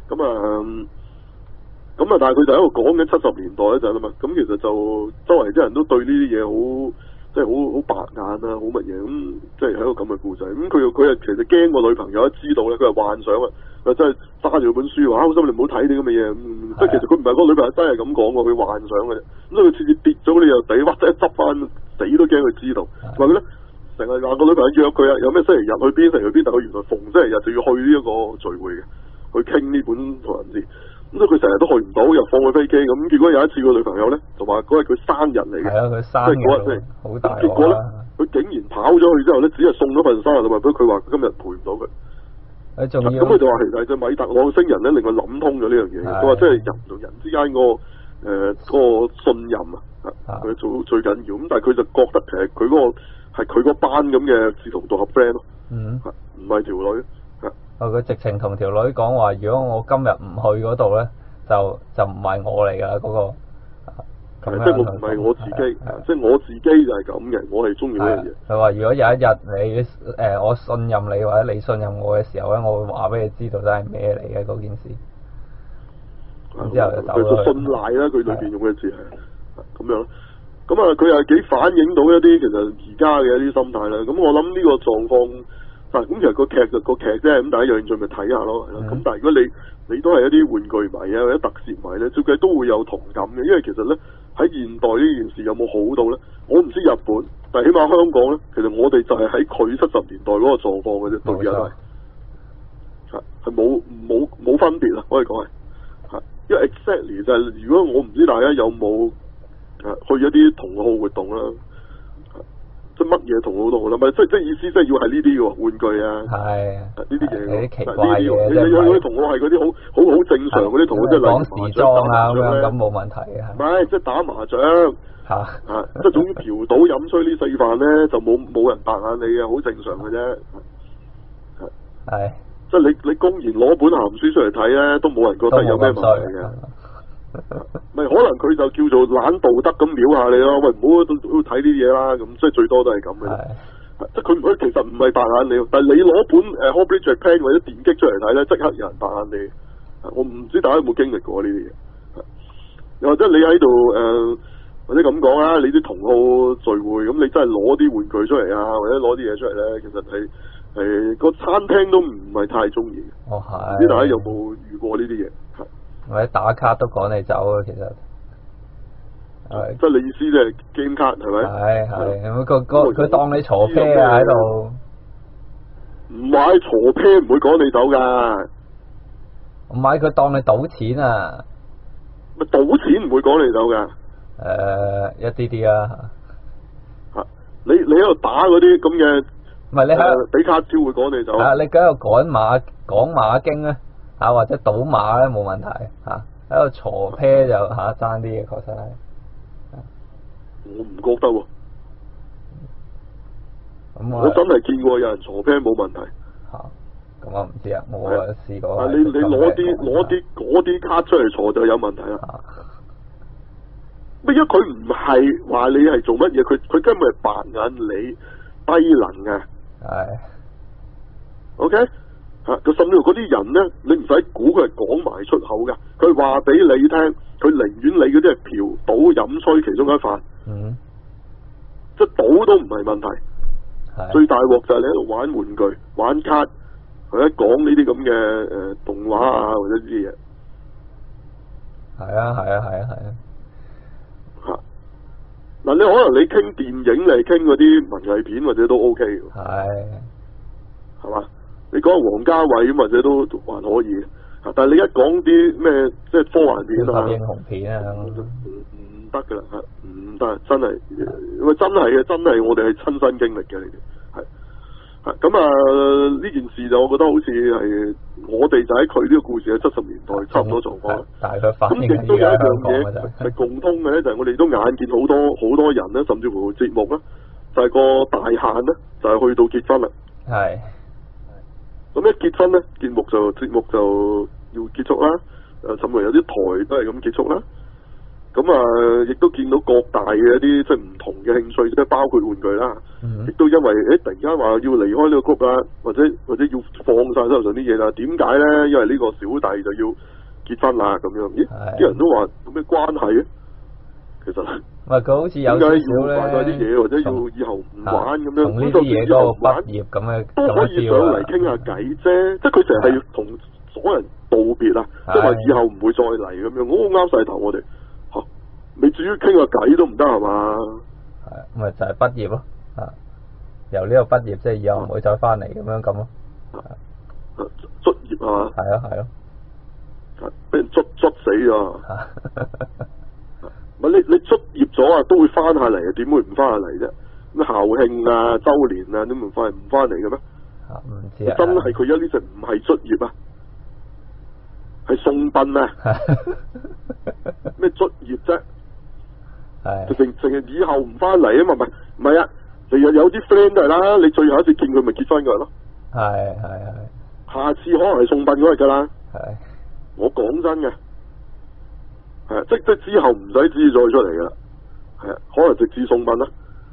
咁啊，但係佢就喺度講緊70年代嗰陣啊嘛，咁其實就周圍啲人都對呢啲嘢好，即係好白眼啊，好乜嘢咁，即係喺個咁嘅故仔。咁佢其實驚個女朋友一知道咧，佢係幻想啊，真係揸住本書話，好心你唔好睇啲咁嘅嘢。即係其實佢唔係個女朋友真係咁講喎，佢幻想嘅啫。咁所以佢次次跌咗你又地，或者一執翻死都驚佢知道。同埋佢咧成日話個女朋友約佢啊，有咩星期日去邊，星期去邊，但係佢原來逢星期日就要去呢一個聚會嘅，去傾呢本同人誌。咁所以佢成日都去唔到，又放佢飛機咁。結果有一次個女朋友咧，就話嗰日佢生日嚟嘅， 係啊，佢生日好大。 結果咧，佢竟然跑咗去之後咧，只係送咗份生日禮物俾佢，話今日陪唔到佢。 仲要咁佢就話其實隻米特朗星人咧，令佢諗通咗呢樣嘢。佢話即係人同人之間個信任啊，佢最緊要。咁但係佢就覺得其實佢嗰個係佢嗰班咁嘅志同道合 friend 咯，唔係條女。 佢直情同條女講話，如果我今日唔去嗰度咧，就唔係我嚟㗎啦，嗰個。 即係我唔係我自己，即係我自己就係咁嘅，我係中意呢樣嘢。 佢話如果有一日你我信任你或者你信任我嘅時候咧，我會話俾你知道真係咩嚟嘅嗰件事。然之後就走咗。佢信賴啦，佢裏邊用嘅字係咁樣。咁啊，佢係幾反映到一啲其實而家嘅一啲心態啦。咁我諗呢個狀況。咁其實個劇啫，咁大家有興趣咪睇下咯。咁但係如果你都係一啲玩具迷啊或者特攝迷咧，照計都會有同感嘅，因為其實咧喺現代呢件事有冇好到咧？我唔知日本，但係起碼香港咧，其實我哋就係喺佢70年代嗰個狀況嘅啫，對而家係冇分別啦，可以講係因為 exactly 就係如果我唔知大家有冇去一啲同好活動啦。即係乜嘢同好都好啦，咪即係意思即係要係呢啲喎玩具啊，係呢啲嘢， 呢啲奇怪嘢， 你有啲同好係嗰啲好正常嗰啲同好，即係講時裝啊咁樣，咁冇問題嘅。 唔係即係打麻將即係總之嫖賭飲吹呢4飯咧，就冇人白眼你嘅，好正常嘅啫。 係即係你公然攞本鹹書出嚟睇咧，都冇人覺得有咩問題嘅。咪可能佢就叫做懶道德咁秒下你咯，喂，唔好睇呢啲嘢啦，咁即係最多都係咁嘅。即係佢其實唔係白眼你，但係你攞本Hobby Japan 或者電擊出嚟睇咧，即刻有人白眼你。我唔知大家有冇經歷過呢啲嘢，又或者你喺度或者咁講啦，你啲同好聚會咁，你真係攞啲玩具出嚟啊，或者攞啲嘢出嚟咧，其實係個餐廳都唔係太中意。唔知大家有冇遇過呢啲嘢？ 或者打卡都趕你走啊，其實即係你意思即係 game 卡係咪？ 係佢當你坐啤啊喺度， 唔係坐啤唔會趕你走噶， 唔係佢當你賭錢啊， 咪賭錢唔會趕你走噶， 一啲啲啊， 你喺度打嗰啲咁嘅， 唔係你喺比卡超會趕你走， 你喺度講馬經咧。或者賭馬咧冇問題喺度坐啤就爭啲嘅，確實係。 我唔覺得喎。我真係見過有人坐啤冇問題。 咁我唔知啊，我試過。 你攞啲嗰啲卡出嚟坐就有問題啦。因為佢唔係話你係做乜嘢，佢根本係白眼你低能嘅。係。OK。甚至乎嗰啲人咧，你唔使估佢係講埋出口嘅，佢話俾你聽，佢寧願你嗰啲係嫖賭飲吹其中一飯，即係賭都唔係問題。最大鑊就係你喺度玩玩具、玩卡，或者講呢啲咁嘅動畫啊，或者呢啲嘢。 係啊。 嗱，你可能你傾電影嚟傾嗰啲文藝片或者都 OK 嘅。係嘛？你講王家衛咁或者都還可以， 但係你一講啲咩即係科幻片啊、 英雄片啊， 唔得㗎啦，唔得，真係，因為真係嘅，真係我哋係親身經歷嘅嚟嘅，係咁啊！呢件事就我覺得好似係我哋就喺佢呢個故事嘅70年代差唔多狀況， 但係佢反映咁亦都有一樣嘢係共通嘅咧，就係我哋都眼見好多人咧，甚至乎節目咧，就係個大限咧，就係去到結婚啦。係。咁一結婚咧，節目就要結束啦。甚至乎有啲台都係咁結束啦。咁啊，亦都見到各大嘅一啲即係唔同嘅興趣，即係包括玩具啦。亦都因為突然間話要離開呢個谷啦，或者要放晒手頭上啲嘢啦。點解咧？因為呢個小弟就要結婚啦，咁樣。咦？啲人都話有咩關係咧？其實唔係佢好似有少少咧， 點解要賣晒啲嘢，或者要以後唔玩咁樣？ 同呢啲嘢都畢業咁嘅都可以上嚟傾下偈啫。即係佢成日係要同所有人道別啊，即係話以後唔會再嚟咁樣。我啱晒頭我哋。未至於傾下偈都唔得係嘛？係， 咪就係畢業咯，由呢個畢業即係以後唔會再翻嚟咁咯。 卒業係嘛？ 係咯， 俾人捽死咗。咪你卒業咗啊，都會翻下嚟啊？點會唔翻下嚟啫？咩校慶啊、周年啊，都唔翻嚟嘅咩？ 唔知啊。 真係佢而家呢隻唔係卒業啊，係送殯啊！咩卒業啫？直情以後唔翻嚟啊嘛，唔係啊，成日有啲 friend 都係啦，你最後一次見佢咪結婚嗰日咯，係，下次可能係送殯嗰日噶啦，我講真嘅，係即之後唔使旨意再出嚟噶啦，係啊，可能直至送殯啦，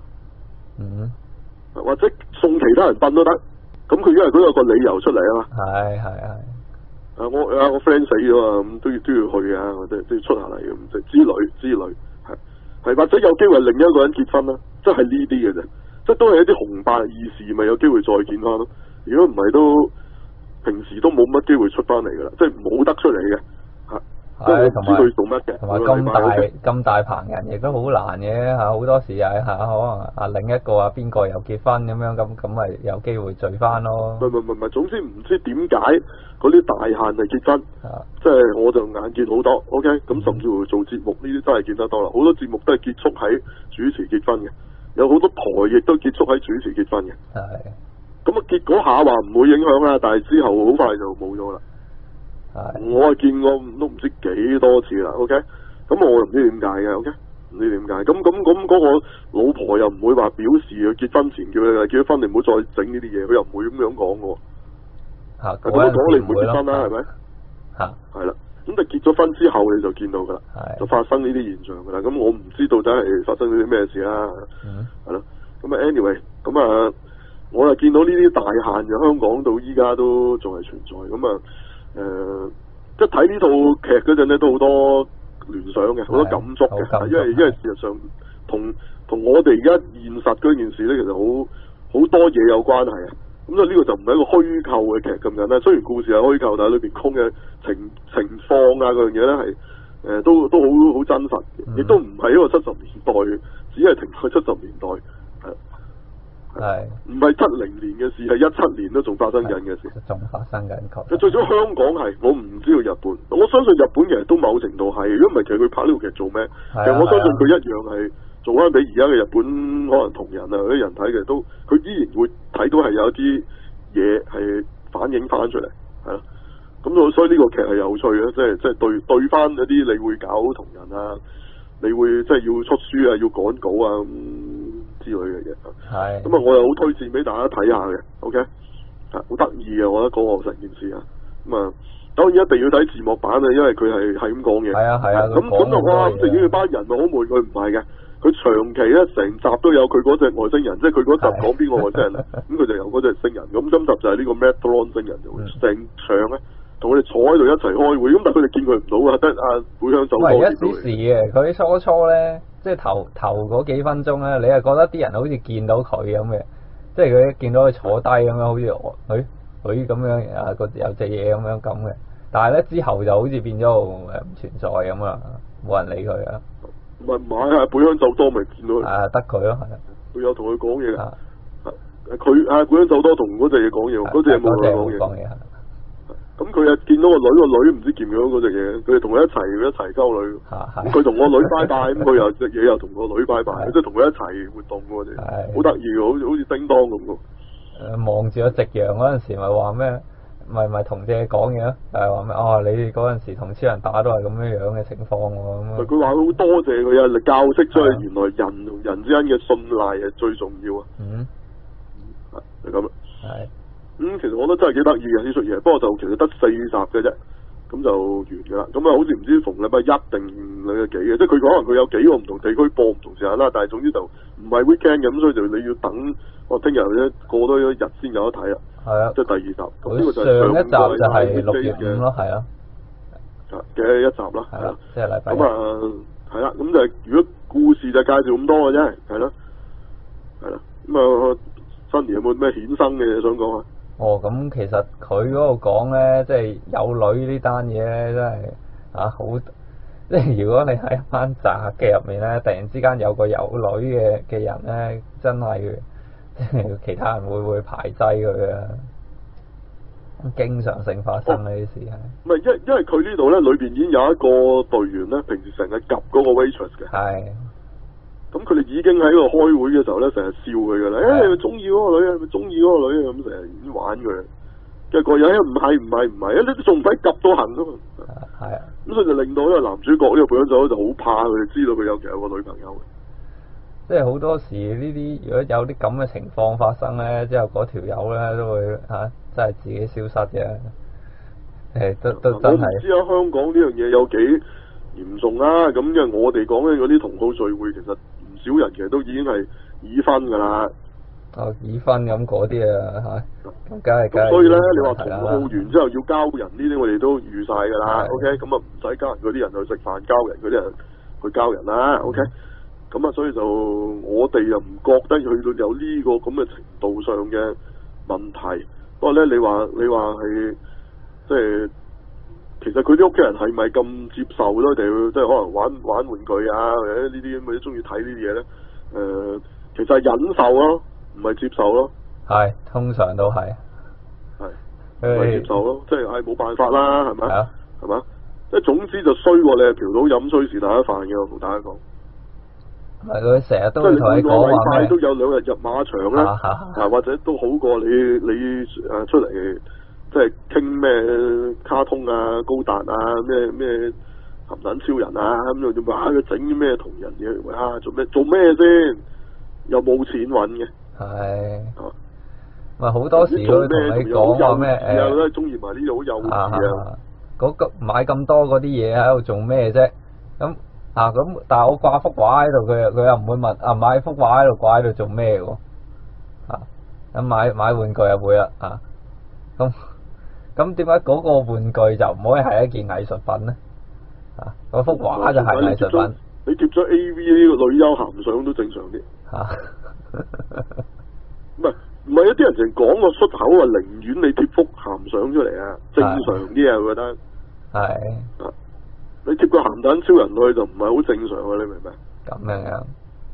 或者送其他人殯都得，咁佢因為佢有個理由出嚟啊嘛，我 friend 死咗啊，咁都要去啊，或者都要出下嚟咁之類。係或者有機會另一個人結婚啦，即係呢啲嘅啫，即係都係一啲紅白義士，咪有機會再見翻咯。如果唔係都平時都冇乜機會出翻嚟噶啦，即係冇得出嚟嘅嚇。即係唔知佢做乜嘅。同埋咁大棚人亦都好難嘅嚇，好多時係嚇可能另一個邊個又結婚咁咪有機會聚翻咯。唔係，總之唔知點解嗰啲大限係結婚，即係我就眼見好多。OK，咁甚至乎做節目呢啲真係見得多啦。好多節目都係結束喺主持結婚嘅，有好多台亦都結束喺主持結婚嘅。咁啊，結果下話唔會影響啦，但係之後好快就冇咗啦。我係見過都唔知幾多次啦。OK，咁我又唔知點解嘅。OK，唔知點解。咁嗰個老婆又唔會話表示結婚前叫你結咗婚，你唔好再整呢啲嘢，佢又唔會咁樣講嘅。咁樣講你唔會結婚啦，係咪？係啦。咁你結咗婚之後你就見到噶啦，就發生呢啲現象噶啦。咁我唔知到底係發生咗啲咩事啦。係咯。咁啊 ，anyway，咁啊，我又見到呢啲大限就香港到依家都仲係存在。咁啊。即係睇呢套劇嗰陣咧，都好多聯想嘅，好多感觸嘅，因為事實上同我哋而家現實嗰件事咧，其實好多嘢有關係啊。咁所以呢個就唔係一個虛構嘅劇咁樣啦。雖然故事係虛構，但係裏邊講嘅情況啊嗰樣嘢咧係都好真實，亦都唔係一個70年代，只係停喺70年代係唔係70年嘅事，係17年都仲發生緊嘅事，仲發生緊。最少香港係，我唔知道日本。我相信日本其實都某程度係，如果唔係其實佢拍呢套劇做咩？其實我相信佢一樣係做翻俾而家嘅日本可能同人啊嗰啲人睇嘅，都佢依然會睇到係有一啲嘢係反映翻出嚟，係咯。咁所以呢個劇係有趣嘅，即係對翻一啲你會搞同人啊，你會即係要出書啊，要趕稿啊之類嘅嘢。係。咁啊，我又好推薦俾大家睇下嘅 ，OK， 好得意嘅，我覺得嗰個成件事啊。咁啊，當然一定要睇字幕版啊，因為佢係咁講嘢。係啊。咁就哇，咁成日班人咪好悶，佢唔係嘅，佢長期咧成集都有佢嗰隻外星人，即係佢嗰集講邊個外星人咧，咁佢就有嗰隻星人。咁今集就係呢個 Metatron 星人，就會成場咧同佢哋坐喺度一齊開會，咁但係佢哋見佢唔到啊，得阿古香走多啲。一時嘅，佢初咧。即係頭嗰幾分鐘咧，你係覺得啲人好似見到佢咁嘅，即係佢一見到佢坐低咁樣，好似佢咁樣啊，有隻嘢咁嘅。但係咧之後就好似變咗唔存在咁啦，冇人理佢啊。唔係啊，本鄉奏多咪見到佢。得佢咯，係啊。佢有同佢講嘢㗎。佢本鄉奏多同嗰隻嘢講嘢，嗰隻嘢冇同佢講嘢。咁佢又見到個女唔知見唔見到嗰隻嘢，佢哋同佢一齊溝女。咁佢同個女拜拜，咁佢又隻嘢又同個女拜拜，即係同佢一齊活動喎，哋好得意嘅，好似叮當咁喎。 望住咗夕陽嗰陣時，咪話咩？咪同隻講嘢咯，係話咩？哦，你嗰陣時同超人打都係咁樣嘅情況喎。咁佢話好多謝佢啊，嚟教識咗佢原來人同人之間嘅信賴係最重要啊。就咁啦。係。其實我覺得真係幾得意嘅呢出嘢，不過就其實得4集嘅啫，咁就完㗎啦。咁啊，好似唔知逢禮拜1定禮拜幾嘅，即係佢可能佢有幾個唔同地區播唔同時間啦，但係總之就唔係 weekend 咁，所以就你要等我聽日咧過多一日先有得睇啦。係啊，即係第2集。咁呢個就係上一集就係6月5咯，係啊。嘅一集啦，係啦，即係禮拜。咁啊，係啦，咁就係如果故事就介紹咁多嘅啫，係啦，係啦。咁啊，新年有冇咩衍生嘅嘢想講啊？ 咁其實佢嗰度講咧，即係有女呢單嘢咧，真係好，即係如果你喺一班雜嘅入面咧，突然之間有個有女嘅人咧，真係即係其他人會排擠佢啊！經常性發生呢啲事係。 唔係因為佢呢度咧，裏邊已經有一個隊員咧，平時成日及嗰個 waitress 嘅。係。咁佢哋已經喺度開會嘅時候咧，成日笑佢噶啦，你中意嗰個女啊，咪中意嗰個女啊，咁成日已經玩佢。跟住個人唔係，你都仲唔使及到行啊嘛。係啊。咁所以就令到呢個男主角呢個配音就好怕佢，知道佢有其實有個女朋友嘅。 即係好多時呢啲，如果有啲咁嘅情況發生咧，之後嗰條友咧都會真係自己消失嘅。都真係。我唔知啊，香港呢樣嘢有幾嚴重啦。咁因為我哋講嘅嗰啲同好聚會，其實唔少人其實都已經係已婚㗎啦。已婚咁嗰啲啊咁梗係。所以咧，你話同好完之後要交人呢啲，我哋都預晒㗎啦。OK，咁啊唔使交人嗰啲人去食飯，交人嗰啲人去交人啦。OK。咁啊，所以就我哋又唔覺得去到有呢個咁嘅程度上嘅問題。不過咧，你話係即係，其實佢啲屋企人係咪咁接受咧？定即係可能玩玩具啊，或者呢啲咁嘅中意睇呢啲嘢咧？其實係忍受咯，唔係接受咯。係，通常都係。係。唔係接受咯，即係冇辦法啦，係咪？係啊。係嘛？即係總之就衰過你係嫖賭飲吹是大家飯嘅，我同大家講。係佢成日都會同你講話咩？都有2日入馬場啦，或者都好過你出嚟即係傾咩卡通啊、高達啊、咩鹹蛋超人啊咁又點話佢整啲咩同人嘢？做咩先？又冇錢揾嘅。係。咪好多時佢同你講話咩？又都係中意埋呢啲好幼稚啊！買咁多嗰啲嘢喺度做咩啫？咁。咁，但係我掛幅畫喺度，佢又唔會問買幅畫喺度掛喺度做咩喎？咁買玩具又會啦，咁點解嗰個玩具就唔可以係一件藝術品咧？嗰幅畫就係藝術品。你貼咗 A.V. 呢個女優鹹相都正常啲。唔係一啲人淨講個出口啊，寧願你貼幅鹹相出嚟啊，正常啲啊，我覺得。係。你貼個鹹蛋超人去就唔係好正常啊！你明唔明？咁樣。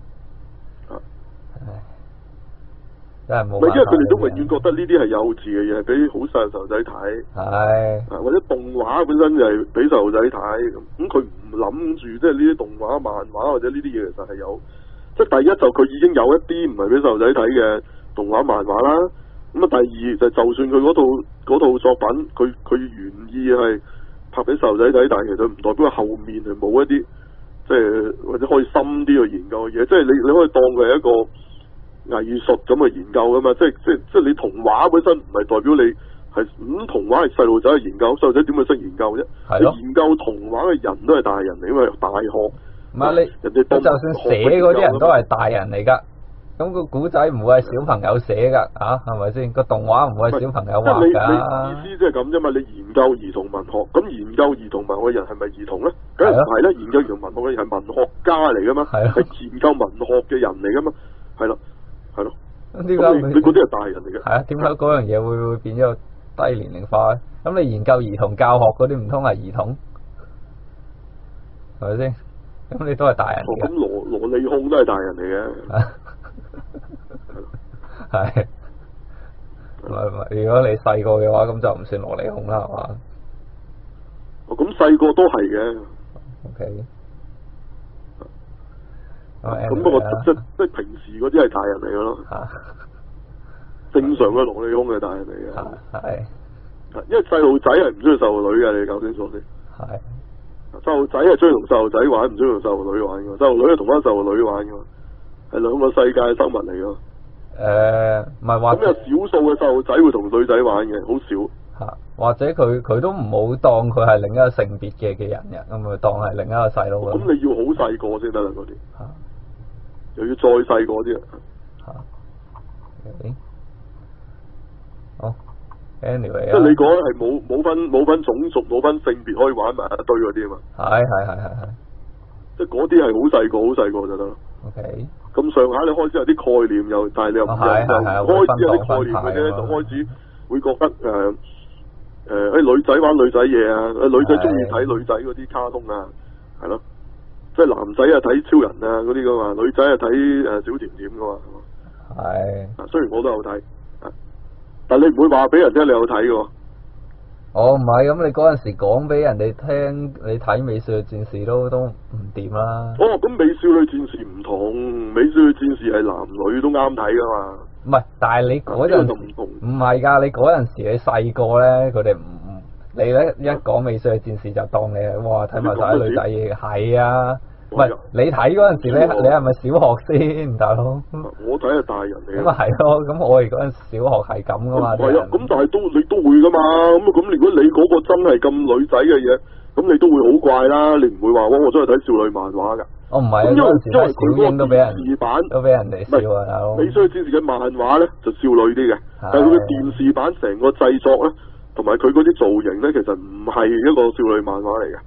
真係冇。唔係因為佢哋都永遠覺得呢啲係幼稚嘅嘢，俾好細細路仔睇。係。或者動畫本身就係俾細路仔睇咁，佢唔諗住即係呢啲動畫、漫畫或者呢啲嘢其實係有，即係第一就佢已經有一啲唔係俾細路仔睇嘅動畫、漫畫啦。咁啊，第二就算佢嗰套作品，佢原意係拍俾細路仔睇，但係其實唔代表後面係冇一啲即係或者可以深啲去研究嘅嘢，即係你可以當佢係一個藝術咁去研究噶嘛，即係你童話本身唔係代表你係童話係細路仔去研究，細路仔點會識研究啫？係咯，研究童話嘅人都係大人嚟，因為大學唔係你人哋就算寫嗰啲人都係大人嚟㗎。咁個古仔唔會係小朋友寫㗎，係咪先？個動畫唔會係小朋友畫㗎。你意思即係咁啫嘛？你研究兒童文學，咁研究兒童文學嘅人係咪兒童咧？梗係唔係啦！研究兒童文學嘅人係文學家嚟㗎嘛？係研究文學嘅人嚟㗎嘛？係咯。點解你嗰啲係大人嚟嘅？係啊，點解嗰樣嘢會變咗低年齡化咧？咁你研究兒童教學嗰啲唔通係兒童？係咪先？咁你都係大人嚟嘅。咁羅莉控都係大人嚟嘅。係，如果你細個嘅話，咁就唔算蘿莉控啦，係嘛？ 咁細個都係嘅。 OK。 咁不過即平時嗰啲係大人嚟嘅咯。正常嘅蘿莉控係大人嚟嘅。 係。 因為細路仔係唔中意細路女嘅，你搞清楚先。係。細路仔係中意同細路仔玩，唔中意同細路女玩嘅。細路女係同翻細路女玩嘅，係兩個世界嘅生物嚟嘅。 唔係話。咁有少數嘅細路仔會同女仔玩嘅，好少。 或者佢都唔好當佢係另一個性別嘅人嘅，咁咪當係另一個細路。 咁你要好細個先得啦，嗰啲。又要再細個啲啊。好。Anyway 即係你講係冇分種族冇分性別可以玩埋一堆嗰啲啊嘛。係。即係嗰啲係好細個就得咯。OK。咁上下你開始有啲概念又，但係你又唔開始有啲概念嘅啫，就開始會覺得女仔玩女仔嘢啊，女仔中意睇女仔嗰啲卡通啊，係咯。即係男仔啊睇超人啊嗰啲噶嘛，女仔啊睇小甜甜噶嘛。係。雖然我都有睇。但你唔會話俾人聽你有睇嘅喎。唔係，咁你嗰陣時講俾人哋聽，你睇美少女戰士都唔掂啦。咁美少女戰士唔同，美少女戰士係男女都啱睇噶嘛。唔係，但係你嗰陣唔係㗎，你嗰陣時你細個咧，佢哋你咧一講美少女戰士就當你哇睇埋晒啲女仔嘢，係啊。唔係你睇嗰陣時咧，你係咪小學先，大佬？我睇係大人嚟。咁啊係咯，咁我哋嗰陣小學係咁噶嘛。係啊，咁但係你都會噶嘛。咁如果你嗰個真係咁女仔嘅嘢，咁你都會好怪啦。你唔會話我真係睇少女漫畫噶。唔係，因為小英都俾人電視版都俾人哋笑啊，大佬。美少女戰士嘅漫畫咧就少女啲嘅，但係佢嘅電視版成個製作咧，同埋佢嗰啲造型咧，其實唔係一個少女漫畫嚟嘅。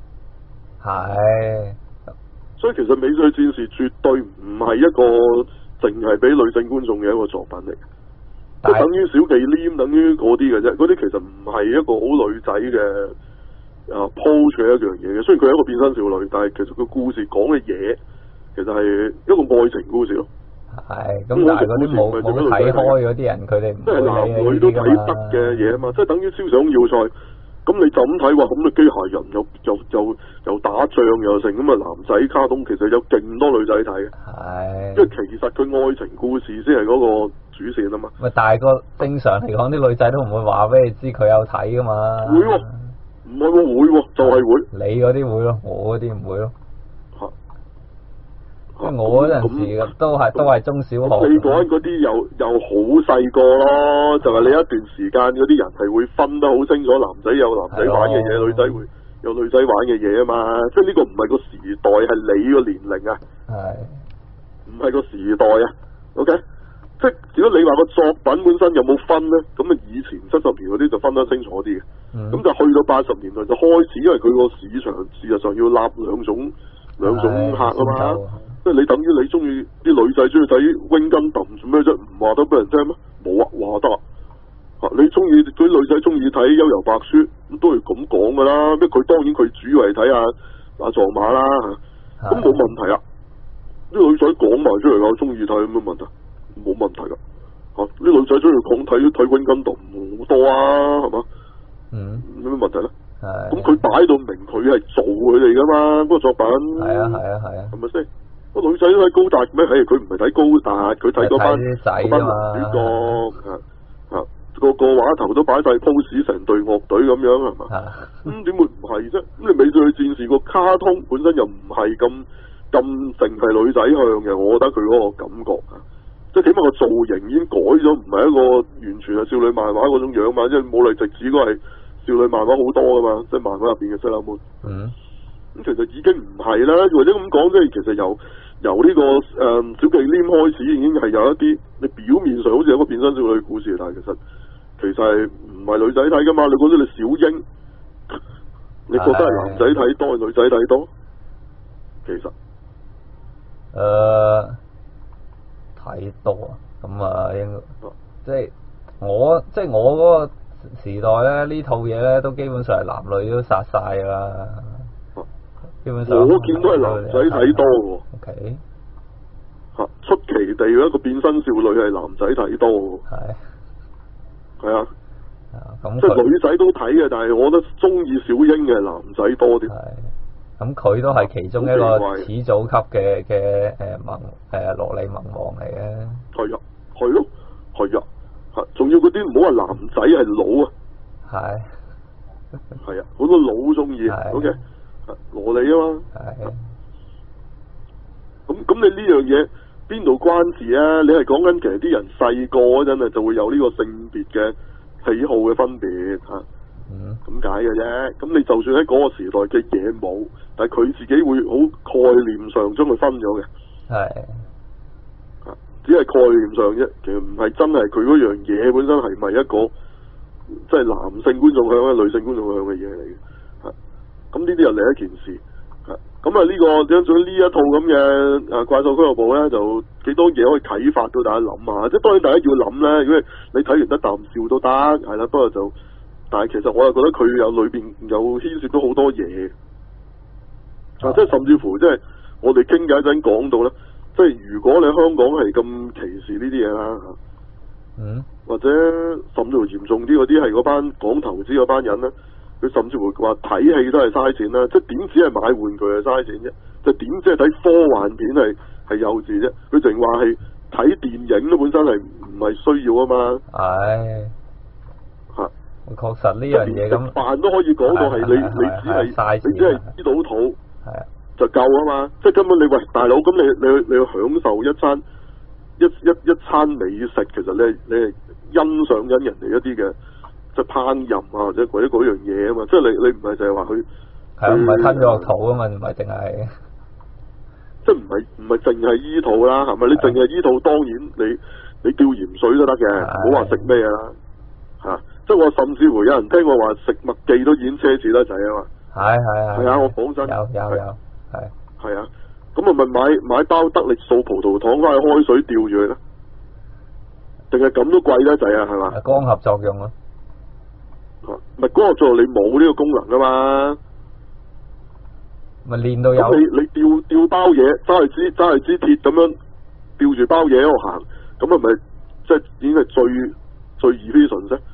係。所以其實美少女戰士絕對唔係一個淨係俾女性觀眾嘅一個作品嚟嘅，即係等於小忌廉，等於嗰啲嘅啫。嗰啲其實唔係一個好女仔嘅approach嘅一樣嘢嘅。雖然佢係一個變身少女，但係其實個故事講嘅嘢其實係一個愛情故事咯。係，咁但係嗰啲冇睇開嗰啲人，佢哋即係男女都睇得嘅嘢啊嘛，即係等於超想要塞。咁你就咁睇話，咁你機械人又打仗又成咁啊！男仔卡通其實有勁多女仔睇嘅，係，因為其實佢愛情故事先係嗰個主線啊嘛。喂，但係個正常嚟講，啲女仔都唔會話俾你知佢有睇噶嘛。會喎，唔係喎，會喎，就係會。你嗰啲會咯，我嗰啲唔會咯。即係我嗰陣時都係中小學。你講嗰啲又好細個咯，就係你一段時間嗰啲人係會分得好清楚，男仔有男仔玩嘅嘢，女仔會有女仔玩嘅嘢啊嘛。即係呢個唔係個時代，係你個年齡啊。係。唔係個時代啊。OK。即係如果你話個作品本身有冇分咧，咁啊以前70年嗰啲就分得清楚啲嘅。咁就去到80年代就開始，因為佢個市場事實上要立兩種客啊嘛。即係你等於你中意啲女仔中意睇 Wing Gundam做咩啫？唔話得俾人聽咩？冇啊，話得啊！你中意啲女仔中意睇幽遊白書，咁都係咁講噶啦。咩佢當然佢主要係睇阿藏馬啦，咁冇問題啊！啲女仔講埋出嚟，我中意睇有咩問題？冇問題噶。啲女仔中意講睇 Wing Gundam好多啊，係嘛？有咩問題咧？咁佢擺到明，佢係做佢哋噶嘛？嗰個作品係啊，係咪先？個女仔都睇高達咩？佢唔係睇高達，佢睇嗰班主角個話頭都擺晒 pose，成隊樂隊咁樣係嘛？咁點會唔係啫？咁你美少女戰士個卡通本身又唔係咁淨係女仔向嘅，我覺得佢嗰個感覺啊，即係起碼個造型已經改咗，唔係一個完全係少女漫畫嗰種樣嘛，即係武力直指嗰係少女漫畫好多噶嘛，即係漫畫入邊嘅西拉妹。咁其實已經唔係啦，或者咁講，即係其實由呢個小忌廉開始已經係有一啲你表面上好似有一個變身少女故事，但係其實係唔係女仔睇噶嘛？你覺得你小英，你覺得係男仔睇多，係女仔睇多？其實睇多啊，咁啊應該即係我嗰個時代咧，呢套嘢咧都基本上係男女都殺晒噶啦。基本上我見到係男仔睇多喎。OK。出奇地有一個變身少女係男仔睇多喎。係啊。 咁即係女仔都睇嘅，但係我覺得中意小英嘅男仔多啲。 係，咁佢都係其中一個始祖級嘅蘿莉萌王嚟嘅。 係啊，係咯，係啊，仲要嗰啲唔好話男仔係佬啊。係啊，好多佬中意。OK， 蘿莉啊嘛。係。咁你呢樣嘢邊度關事啊？你係講緊其實啲人細個嗰陣啊，就會有呢個性別嘅喜好嘅分別嚇。咁解嘅啫。咁你就算喺嗰個時代嘅嘢冇，但係佢自己會好概念上將佢分咗嘅。只係概念上啫，其實唔係真係佢嗰樣嘢本身係咪一個即係男性觀眾向啊、女性觀眾向嘅嘢嚟嘅。咁呢啲又另一件事。咁啊呢個點樣呢一套咁嘅怪獸俱樂部咧，就幾多嘢可以啟發到大家諗下。即係當然大家要諗咧，如果你睇完得啖笑都得，係啦。不過就，但係其實我又覺得佢有裏邊有牽涉到好多嘢。即係甚至乎即係我哋傾偈一陣講到咧，即係如果你香港係咁歧視呢啲嘢啦，或者甚至乎嚴重啲嗰啲係嗰班講投資嗰班人咧。佢甚至會話睇戲都係嘥錢啦，即係點止係買玩具係嘥錢啫？就點知係睇科幻片係幼稚啫？佢淨話係睇電影都本身係唔係需要啊嘛？ 確實呢樣嘢咁， 食飯都可以講到係你只係醫到肚就夠啊嘛！即係根本你喂大佬咁你要享受一餐美食，其實你係欣賞緊人哋一啲嘅。即係烹飪啊，或者嗰樣嘢啊嘛，即係你唔係就係話佢唔係吞咗落肚啊嘛，唔係淨係即係唔係淨係醫肚啦，係咪？你淨係醫肚，當然你吊鹽水都得嘅，唔好話食咩啊即係我甚至乎有人聽我話食麥記都已經奢侈得滯啊嘛，係啊，我講真有啊，咁我咪買包得力素葡萄糖翻去開水吊住佢咧，定係咁都貴得滯啊？係嘛？ 光合作用咯。 咪光合作用你冇呢個功能噶嘛？ 咪練到有。 咁你吊包嘢，揸係支鐵咁樣吊住包嘢喺度行，咁係咪即係已經係最 efficient 啫？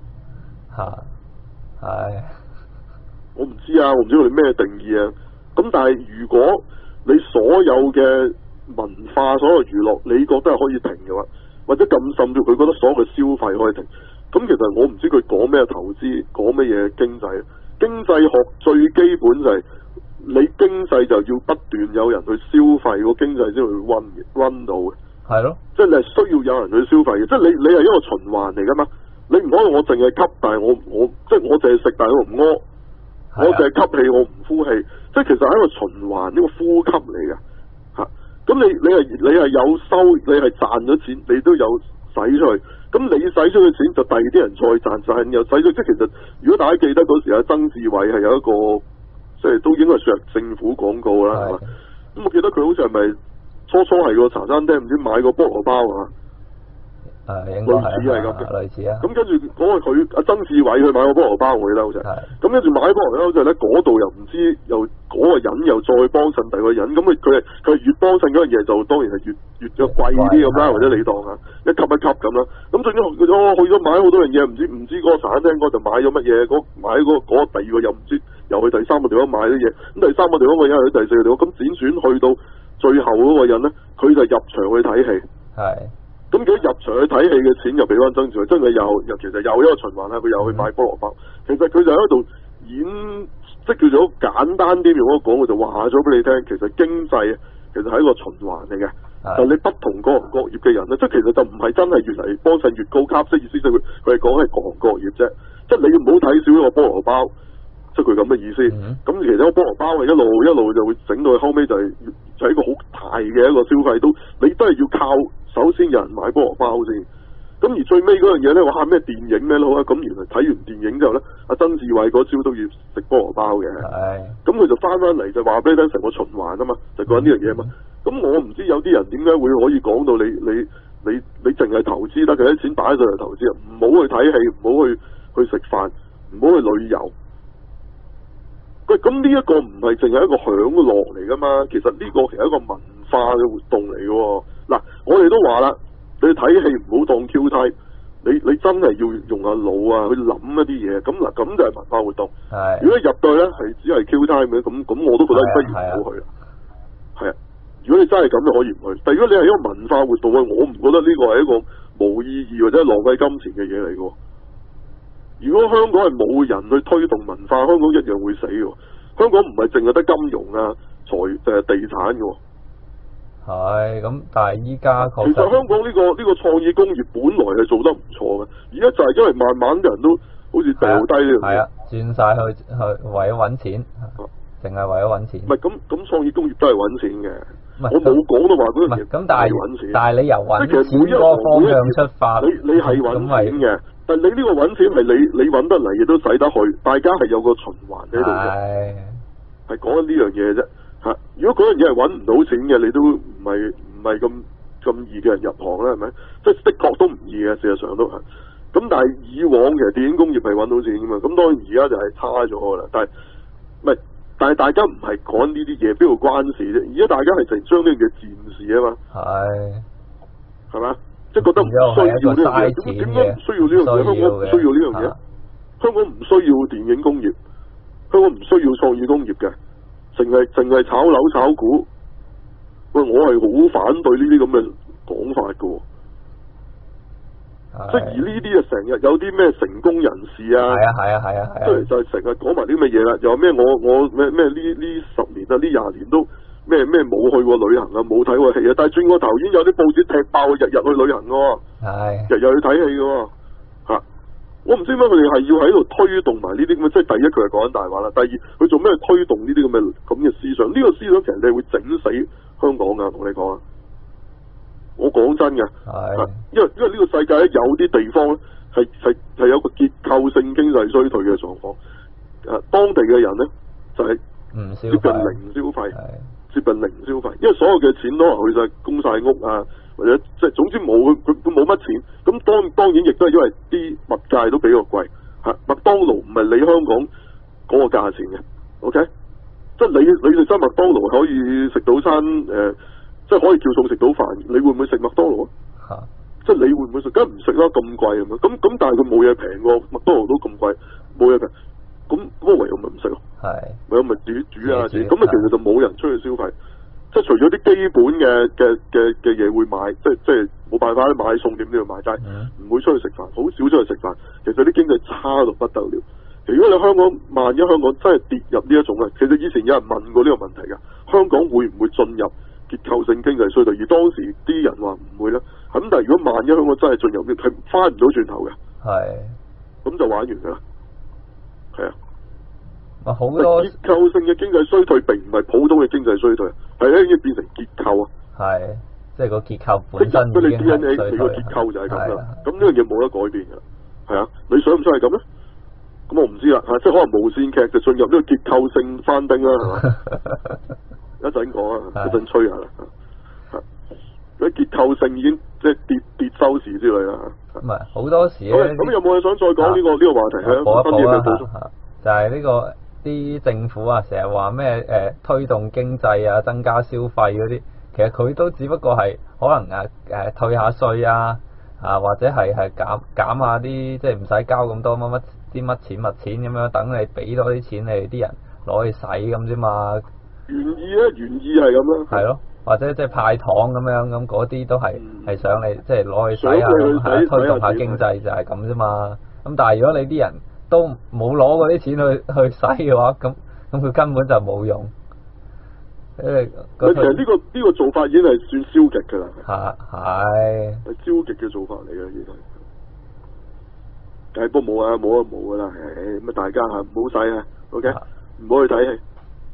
我唔知啊，我唔知佢哋咩定義啊。咁但係如果你所有嘅文化、所有娛樂，你覺得係可以停嘅話，或者咁甚至佢覺得所有嘅消費可以停。咁其實我唔知佢講咩投資，講乜嘢經濟。經濟學最基本就係你經濟就要不斷有人去消費，個經濟先會溫到嘅。係咯，即係你係需要有人去消費嘅，即係你係一個循環嚟噶嘛。你唔可以我淨係吸，但係我即係我淨係食，但係我唔屙。我淨係吸氣，我唔呼氣。即係其實係一個循環，呢個呼吸嚟嘅。咁你係有收，你係賺咗錢，你都有使出去。咁你使出去錢就第二啲人再賺又使出去。即係其實如果大家記得嗰時啊，曾志偉係有一個即係都應該係上政府廣告啦，係嘛？咁我記得佢好似係咪初係個茶餐廳唔知買個菠蘿包啊？類似係咁嘅，類似啊。咁跟住嗰個佢阿曾志偉去買個菠蘿包，我記得好似。咁跟住買菠蘿包之後咧，嗰度又唔知又嗰個人又再幫襯第二個人，咁佢係越幫襯嗰樣嘢就當然係越貴啲咁啦，或者你當啊一級咁啦。咁最終去咗買好多樣嘢，唔知嗰個茶餐廳嗰就買咗乜嘢，買嗰個第二個又唔知又去第三個地方買啲嘢，咁第三個地方個人去第四個地方，咁輾轉去到最後嗰個人咧，佢就入場去睇戲。咁如果入場去睇戲嘅錢又俾翻曾志偉，真係又其實又一個循環啦，佢又去買菠蘿包。其實佢就喺度演，即係叫做簡單啲用嗰個講，我就話咗俾你聽，其實經濟其實係一個循環嚟嘅。就你不同各行各業嘅人咧，即係其實就唔係真係越嚟幫襯越高級，即係意思即係佢係講係各行各業啫。即係你唔好睇少一個菠蘿包，即係佢咁嘅意思。咁其實個菠蘿包係一路就會整到後尾就係一個好大嘅一個消費，你都係要靠。首先有人買菠蘿包先，咁而最尾嗰樣嘢咧，話咩電影咩咯？咁原來睇完電影之後咧，阿曾志偉嗰朝都要食菠蘿包嘅，咁佢就翻嚟就話俾你聽成個循環啊嘛，就講呢樣嘢啊嘛。咁我唔知有啲人點解會可以講到你淨係投資得嘅啲錢擺上嚟投資啊，唔好去睇戲，唔好去食飯，唔好去旅遊。喂，咁呢一個唔係淨係一個享樂嚟噶嘛？其實呢個其實係一個文化嘅活動嚟嘅。嗱，我哋都話啦，你睇戲唔好當 Q 梯， 你真係要用下腦啊，去諗一啲嘢，咁嗱咁就係文化活動。 係。 如果入到咧係只係 Q time 嘅，咁我都覺得不如唔好去啦。係啊，如果你真係咁就可以唔去，但如果你係一個文化活動啊，我唔覺得呢個係一個冇意義或者浪費金錢嘅嘢嚟嘅。如果香港係冇人去推動文化，香港一樣會死嘅。香港唔係淨係得金融啊、地產嘅。 係咁，但係依家其實香港呢個創意工業本來係做得唔錯嘅，而家就係因為慢慢啲人都好似掉低呢樣嘢。係啊， 轉晒去為咗揾錢，淨係為咗揾錢。 唔係咁創意工業都係揾錢嘅。我冇講到話嗰樣嘢咁，但係你由揾錢嗰個方向出發， 你係揾錢嘅，但係你呢個揾錢係你揾得嚟亦都使得去，大家係有個循環喺度嘅，係講緊呢樣嘢啫。嚇！如果嗰樣嘢係揾唔到錢嘅，你都唔係咁易嘅人入行啦，係咪？即係的確都唔易嘅，事實上都係。咁但係以往其實電影工業係揾到錢㗎嘛，咁當然而家就係差咗㗎啦。但係大家唔係講呢啲嘢，邊度關事啫？而家大家係成將呢樣嘢戰士啊嘛。係嘛？即係覺得唔需要呢樣嘢，點解唔需要呢樣嘢？香港唔需要呢樣嘢。香港唔需要電影工業，香港唔需要創意工業嘅。淨係炒樓炒股，喂，我係好反對呢啲咁嘅講法㗎，即係而呢啲啊成日有啲咩成功人士啊，即係就係成日講埋啲咩嘢啦，又話咩我咩呢10年啊呢20年都咩冇去過旅行啊，冇睇過戲啊，但係轉個頭已經有啲報紙踢爆，日日去旅行㗎，日日去睇戲㗎，嚇。我唔知點解佢哋係要喺度推動埋呢啲咁嘅，即係第一佢係講緊大話啦，第二佢做咩去推動呢啲咁嘅思想？呢個思想其實你會整死香港㗎，同你講啊！我講真嘅，因為呢個世界咧有啲地方咧係有個結構性經濟衰退嘅狀況，當地嘅人咧就係接近零消費，接近零消費，因為所有嘅錢都係去晒供晒屋啊。或者即係總之冇佢冇乜錢，咁當然亦都係因為啲物價都比較貴嚇。麥當勞唔係你香港嗰個價錢嘅 ，OK？即係你哋真麥當勞可以食早餐即係可以叫餸食到飯，你會唔會食麥當勞啊？即係你會唔會食？梗係唔食啦，咁貴啊嘛。咁但係佢冇嘢平喎，麥當勞都咁貴，冇嘢平，咁唯有咪唔食咯。唯有咪煮啊，咁啊其實就冇人出去消費。即係除咗啲基本嘅嘢會買，即係冇辦法咧，買餸點都要買，但係唔會出去食飯，好少出去食飯。其實啲經濟差到不得了。如果你香港萬一香港真係跌入呢一種啊，其實以前有人問過呢個問題㗎，香港會唔會進入結構性經濟衰退？而當時啲人話唔會啦。咁但係如果萬一香港真係進入，係翻唔到轉頭嘅。咁就玩完㗎啦。係啊。 好多結構性嘅經濟衰退並唔係普通嘅經濟衰退，係咧已經變成結構啊！ 即係個結構本身已經係衰退。即係你 DNA 你個結構就係咁啦。咁呢樣嘢冇得改變㗎。係啊，你想唔想係咁咧？咁我唔知啦嚇，即係可能無線劇就進入呢個結構性翻叮啦，係嘛？一陣講啊，一陣吹下啦嚇。嗰啲結構性已經即係跌收視之類啦嚇。唔係好多時咧。 咁有冇嘢想再講呢個話題係啊？分啲咩補充？ 就係呢個。啲政府啊，成日話咩推動經濟啊，增加消費嗰啲，其實佢都只不過係可能退下稅啊，或者係減下啲即係唔使交咁多乜錢咁樣，等你俾多啲錢你哋啲人攞去使咁啫嘛。 原意係咁啦。係咯，或者即係派糖咁樣，咁嗰啲都係想你即係攞去使下，推動下經濟就係咁啫嘛。咁但係如果你啲人都冇攞嗰啲錢去使嘅話，咁佢根本就冇用。其實呢個做法已經係算消極㗎啦。 係消極嘅做法嚟嘅，其實。但係不過冇㗎啦，咁啊大家嚇唔好使啊 ，OK，唔好去睇戲。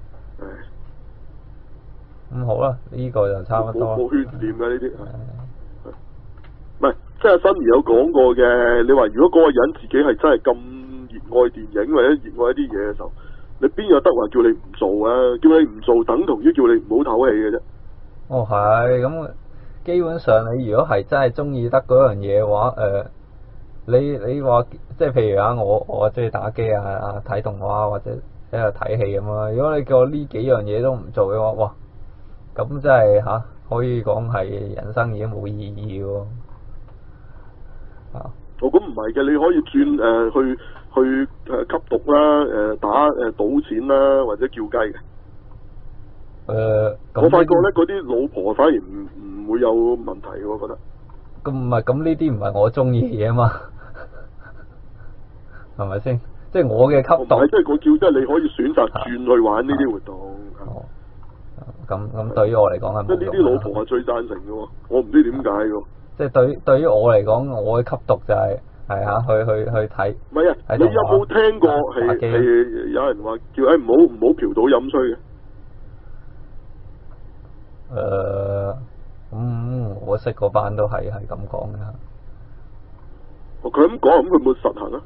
咁好啦，呢個就差唔多。 冇勸念㗎呢啲。唔係，即係阿新兒有講過嘅。你話如果嗰個人自己係真係咁熱愛電影或者熱愛一啲嘢嘅時候，你邊有得話叫你唔做啊？叫你唔做等同於叫你唔好唞氣嘅啫。 係咁，基本上你如果係真係中意得嗰樣嘢嘅話，你話即係譬如啊，我中意打機啊，睇動畫或者喺度睇戲咁啊。如果你叫我呢幾樣嘢都唔做嘅話，哇，咁真係可以講係人生已經冇意義喎。 咁唔係嘅，你可以轉去吸毒啦，打賭錢啦，或者叫雞嘅。我發覺咧，嗰啲老婆反而唔會有問題嘅，我覺得。 咁唔係，咁呢啲唔係我中意嘅嘢嘛，係咪先？即係我嘅吸毒。唔係，即係我叫，即係你可以選擇轉去玩呢啲活動。哦。咁對於我嚟講係。即係呢啲老婆係最贊成嘅喎，我唔知點解嘅。即係對於我嚟講，我嘅吸毒就係去睇。唔係啊！你有冇聽過係有人話叫唔好嫖賭飲吹嘅？我識嗰班都係咁講嘅。佢咁講，咁佢冇實行啊？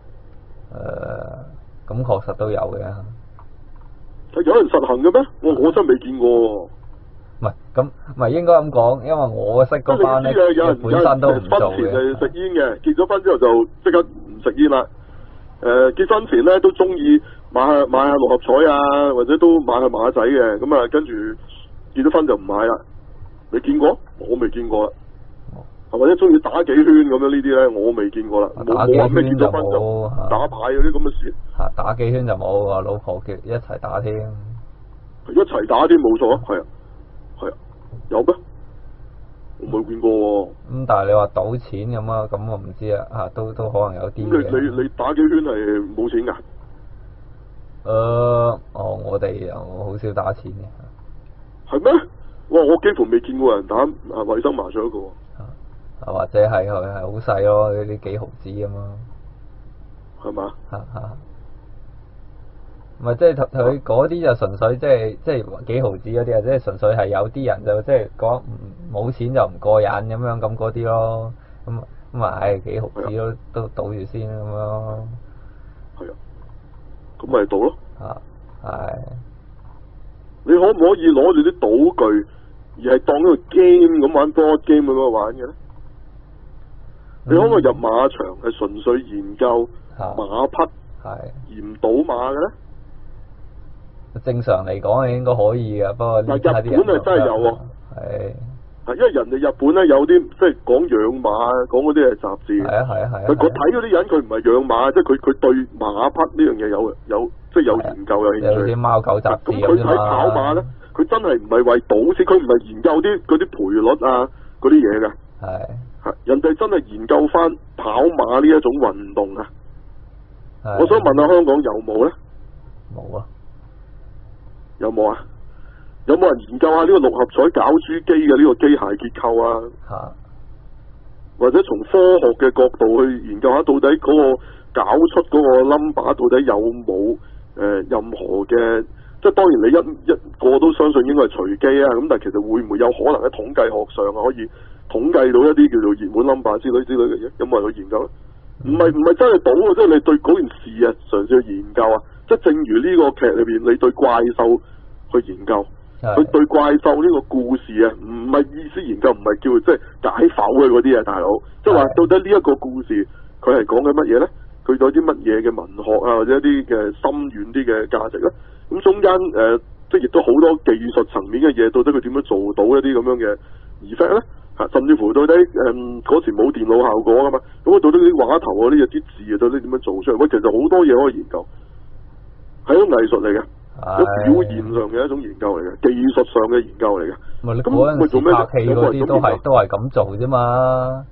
咁確實都有嘅。有人實行嘅咩？我真未見過。唔係咁，唔係應該咁講，因為我識嗰班咧，本身都唔做嘅。婚前係食煙嘅，結咗婚之後就即刻唔食煙啦。結婚前咧都中意買下六合彩啊，或者都買下馬仔嘅，咁啊跟住結咗婚就唔買啦。你見過？我未見過啦。或者中意打幾圈咁樣呢啲咧，我未見過啦。冇話咩結咗婚就打牌嗰啲咁嘅事。打幾圈就冇啊，老婆叫一齊打添。一齊打添冇錯啊，係啊。有咩？我冇見過喎。咁但係你話賭錢咁啊，咁我唔知啊，都可能有啲嘅。你打幾圈係冇錢㗎？我哋又好少打錢嘅。係咩？哇！我幾乎未見過人打衞生麻雀嘅喎。或者係好細咯，呢啲幾毫子咁咯。係嘛？唔係即係佢嗰啲就純粹即係幾毫子嗰啲啊，即係純粹係有啲人就即係講冇錢就唔過癮咁樣咁嗰啲咯，咁啊幾毫子都賭住先咁咯。係啊，咁咪賭咯。係。你可唔可以攞住啲賭具而係當一個 game 咁玩 board game 咁樣玩嘅咧？你可唔可以入馬場係純粹研究馬匹而唔賭馬嘅咧？正常嚟講係應該可以嘅，不過日本係真係有喎。係，因為人哋日本咧有啲即係講養馬，講嗰啲係雜誌。係啊。佢睇嗰啲人，佢唔係養馬，即係佢對馬匹呢樣嘢有即係有研究有興趣。有啲貓狗雜誌咁佢睇跑馬咧，佢真係唔係為賭錢，佢唔係研究嗰啲賠率啊嗰啲嘢嘅。係人哋真係研究翻跑馬呢一種運動啊！我想問下香港有冇咧？冇啊！有冇啊？有冇人研究下呢個六合彩攪珠機嘅呢個機械結構啊？或者從科學嘅角度去研究下，到底嗰個搞出嗰個 number 到底有冇任何嘅？即係當然你一個都相信應該係隨機啊！咁但係其實會唔會有可能喺統計學上可以統計到一啲叫做熱門 number 之類嘅嘢？有冇人去研究咧？唔係真係賭啊！即係你對嗰件事啊嘗試去研究啊！即係正如呢個劇裏邊，你對怪獸去研究，佢對怪獸呢個故事啊，唔係意思研究，唔係叫即係解剖嘅嗰啲啊，大佬，即係話到底呢一個故事佢係講緊乜嘢咧？佢有啲乜嘢嘅文學啊，或者一啲嘅深遠啲嘅價值咧？咁中間即係亦都好多技術層面嘅嘢，到底佢點樣做到一啲咁樣嘅 effect 咧？甚至乎到底嗰時冇電腦效果噶嘛？咁到底啲畫頭啊，呢啲字啊，到底點樣做出嚟？喂，其實好多嘢可以研究，係一種藝術嚟嘅。表現上嘅一種研究嚟嘅，技術上嘅研究嚟嘅。咁佢做咩？拍戲嗰啲都係咁做啫嘛。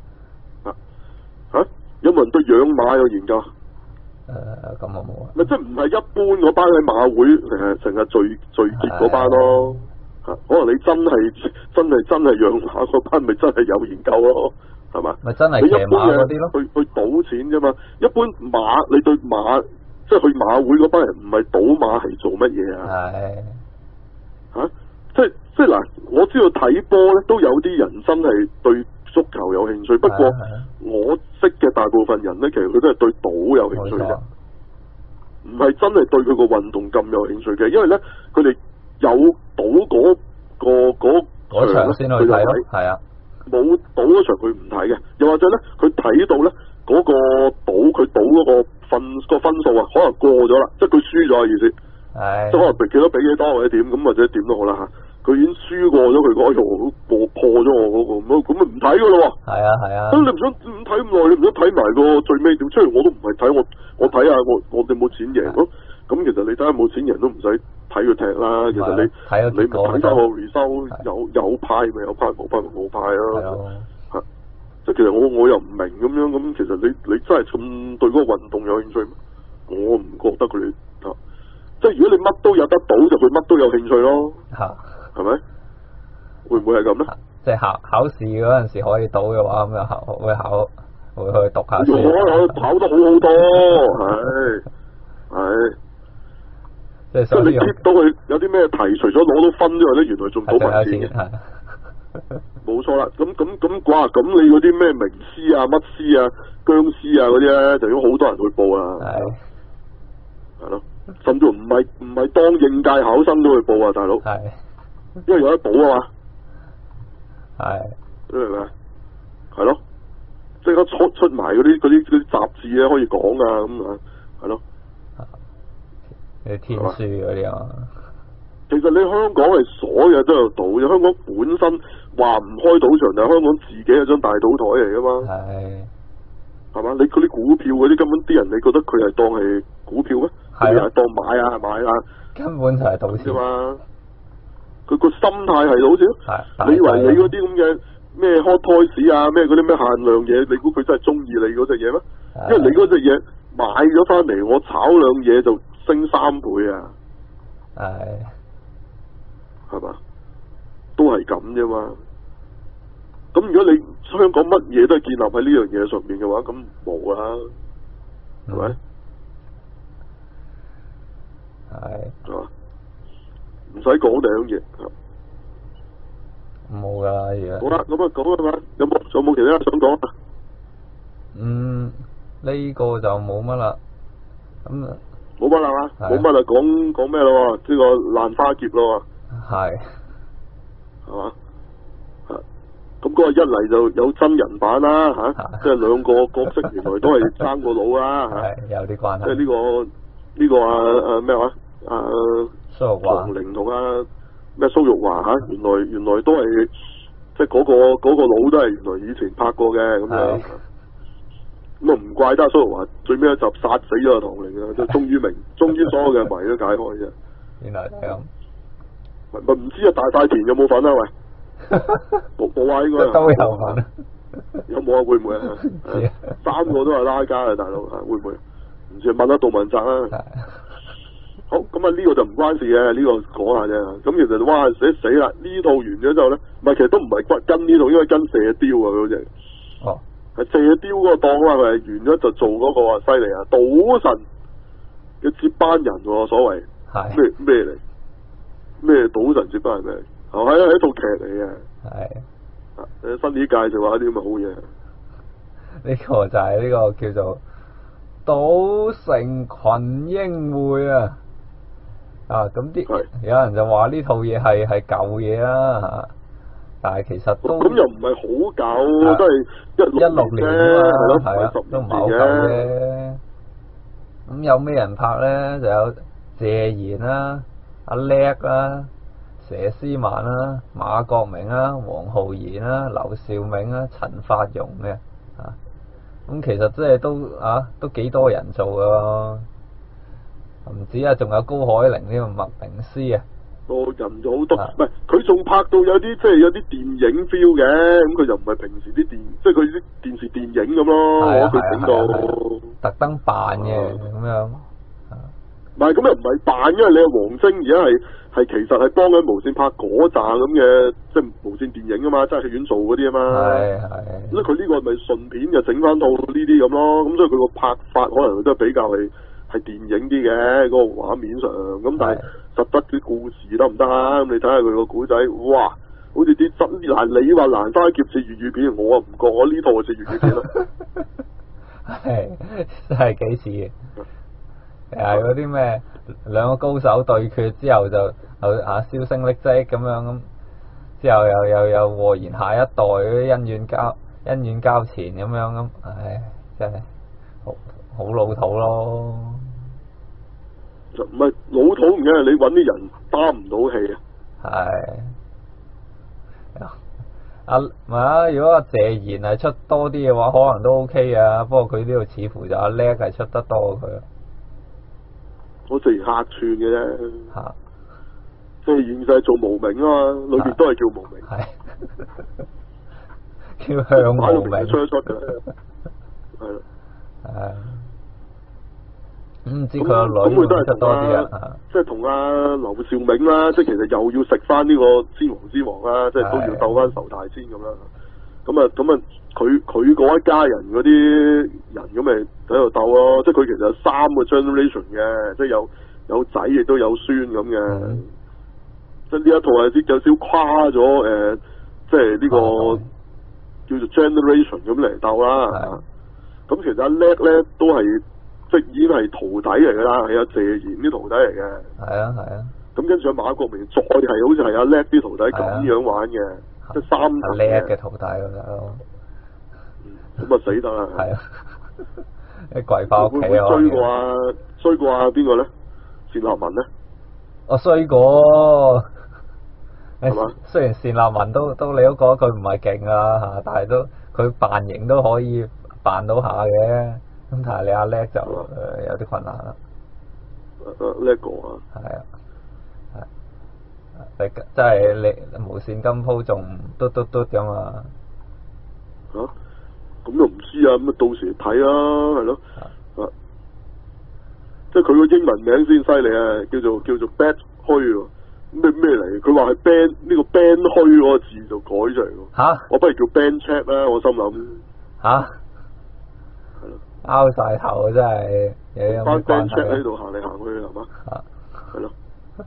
有冇人對養馬有研究？咁啊冇啊。咪即係唔係一般嗰班喺馬會成日聚結嗰班咯。可能你真係養馬嗰班，咪真係有研究咯，係嘛？咪真係騎馬嗰啲咯。去賭錢啫嘛。一般馬，你對馬。即係去馬會嗰班人唔係賭馬係做乜嘢啊？係即係嗱，我知道睇波咧都有啲人真係對足球有興趣，不過我識嘅大部分人咧，其實佢都係對賭有興趣嘅，唔係真係對佢個運動咁有興趣嘅，因為咧佢哋有賭嗰場先去睇咯，係啊，冇賭嗰場佢唔睇嘅，又或者咧佢睇到咧嗰個賭佢賭嗰個分數啊，可能過咗啦，即係佢輸咗嘅意思，即係可能俾幾多或者點咁或者點都好啦嚇。 佢已經輸過咗佢嗰個破咗我嗰個咁咪唔睇噶咯喎。 係啊係啊。 咁你唔想睇咁耐，你唔想睇埋個最尾點？雖然我都唔係睇，我睇下我哋冇錢贏咯。咁其實你睇下冇錢贏都唔使睇佢踢啦。其實你咪睇翻個 result 有派咪有派，冇派咪冇派咯。嚇！即係其實我又唔明咁樣咁，其實你真係咁對嗰個運動有興趣咩？我唔覺得佢哋嚇。即係如果你乜都有得到，就佢乜都有興趣咯。嚇！係咪？會唔會係咁咧？即係考試嗰陣時可以賭嘅話，咁又會去讀下書。 我跑得好好多，係。即係你 keep 到佢有啲咩題，除咗攞到分之外咧，原來仲賭埋錢嘅。冇錯啦，咁哇，咁你嗰啲咩名師啊、乜師啊、僵屍啊嗰啲咧，就要好多人去報啊。係咯，甚至唔係當應屆考生都去報啊，大佬。係。因為有得補啊嘛。係。你明唔明啊？係咯，即刻出埋嗰啲雜誌咧，可以講啊，咁啊，係咯。 你天書嗰啲啊， 其實你香港係所有都有賭嘅，香港本身話唔開賭場，但係香港自己係張大賭台嚟噶嘛。係嘛？你嗰啲股票嗰啲根本啲人，你覺得佢係當係股票咩？係啊，當買啊， 根本就係賭錢嘛。佢個心態係好似，你以為你嗰啲咁嘅咩 hot toys 啊，咩嗰啲咩限量嘢，你估佢真係中意你嗰隻嘢咩？因為你嗰隻嘢買咗翻嚟，我炒兩嘢就升3倍啊！係嘛？都係咁啫嘛。咁如果你香港乜嘢都係建立喺呢樣嘢上面嘅話，咁冇啦，係咪？係嘛？唔使講兩嘢。 冇噶啦，而家。 好啦，咁啊講啊嘛，仲有冇其他想講啊？ 呢個就冇乜啦。咁啊。 冇乜啦嘛，冇乜啦，講咩咯？呢個爛花劫咯。係嘛？咁嗰個一嚟就有真人版啦，即係兩個角色原來都係爭個佬啦， 係有啲關係。 即係呢個咩話？ 蘇玉華、 唐玲同咩蘇玉華原來都係即係嗰個佬都係原來以前拍過嘅咁樣。咁啊唔怪得蘇玉華最尾一集殺死咗阿唐玲啊，就終於所有嘅謎都解開啫。 原來係咁。 咪唔知啊？大塊田有冇份啊？喂，冇啊，應該都有份。 有冇啊？會唔會啊？3個都係拉家啊，大佬啊，會唔會？唔知問下杜汶澤啦。好，咁啊呢個就唔關事嘅，呢個講下啫。咁其實哇死啦！呢套完咗之後咧，唔係其實都唔係跟呢套，因為跟射雕啊佢好似。哦。係射雕嗰個檔啊，佢係完咗就做嗰個啊，犀利啊！賭神嘅接班人喎，所謂咩嚟？咩賭神接班人咩？係一套劇嚟嘅。係。新呢屆就話啲咁嘅好嘢。 呢個就係呢個叫做賭城群英會啊！咁有人就話呢套嘢係舊嘢啦，但係其實都咁又唔係好舊，都係16年啫，係咯， 都唔係好舊嘅。咁有咩人拍咧？就有謝賢啦、阿叻啦、佘詩曼啦、馬國明啦、黃浩然啦、劉兆銘啦、陳法蓉嘅咁其實即係都幾多人做噶，唔止啊，仲有高海寧呢個麥明詩啊， 個人就好多，唔係佢仲拍到有啲即係有啲電影 feel 嘅，咁佢就唔係平時啲即係佢啲電視電影咁咯，佢整到特登扮嘅咁樣， 唔係咁又唔係扮，因為你係王晶而家係其實係幫緊無線拍嗰扎咁嘅即係無線電影啊嘛，即係戲院做嗰啲啊嘛，係，所以佢呢個咪順便就整翻套呢啲咁咯，咁所以佢個拍法可能都係比較係電影啲嘅嗰個畫面上，咁但係實質啲故事得唔得啊？咁你睇下佢個古仔，哇，好似啲真你話蘭花劫似粵語片，我啊唔覺，我呢套就似粵語片咯， 係幾似嘅。係嗰啲咩兩個高手對決之後就銷聲匿跡咁樣咁，之後又禍延下一代嗰啲恩怨交纏咁樣咁，真係好老土咯。唔係老土唔緊要，你揾啲人擔唔到戲啊， 係。唔係啊！如果阿謝賢係出多啲嘅話，可能都 OK 啊。不過佢呢度似乎就阿叻係出得多過佢。 我謝賢客串嘅啫。 嚇！ 即係現世做無名啊嘛，裏邊都係叫無名。 係。叫向無名。 出一出嘅。係咯。 係。唔知佢個女會出多啲啊？ 即係同阿劉兆銘啦，即係其實又要食翻呢個天王之王啦，即係都要鬥翻仇大仙咁啦。咁啊，佢嗰一家人嗰啲人咁咪喺度鬥咯。即係佢其實有3個 generation 嘅，即係有仔亦都有孫咁嘅。即係呢一套係有少誇咗即係呢個叫做 generation 咁嚟鬥啦。咁其實阿叻咧都係。即係已經係徒弟嚟㗎啦，係阿謝賢啲徒弟嚟嘅。係啊。咁跟住阿馬國明再係好似係阿叻啲徒弟咁樣玩嘅，即係3個阿叻嘅徒弟咯。 咁啊死得啦！ 係啊，你跪翻屋企啊！ 衰過啊邊個咧？單立文咧？ 我衰過。 係嘛？ 雖然單立文都你都覺得佢唔係勁啊嚇，但係都佢扮型都可以扮到下嘅。咁但係你阿叻就有啲困難啦。 叻過啊！ 係啊，係。即係你無線金鋪仲嘟咁啊！ 嚇？咁又唔知啊！咁啊到時睇啦，係咯。即係佢個英文名先犀利啊！叫做 Bad 虛喎。咩嚟？佢話係 band 呢個 band 虛嗰個字就改出嚟喎。嚇！我不如叫 band check 啦！我心諗。嚇！拗晒頭啊！真係有啲關係。喺度行嚟行去係嘛？係咯。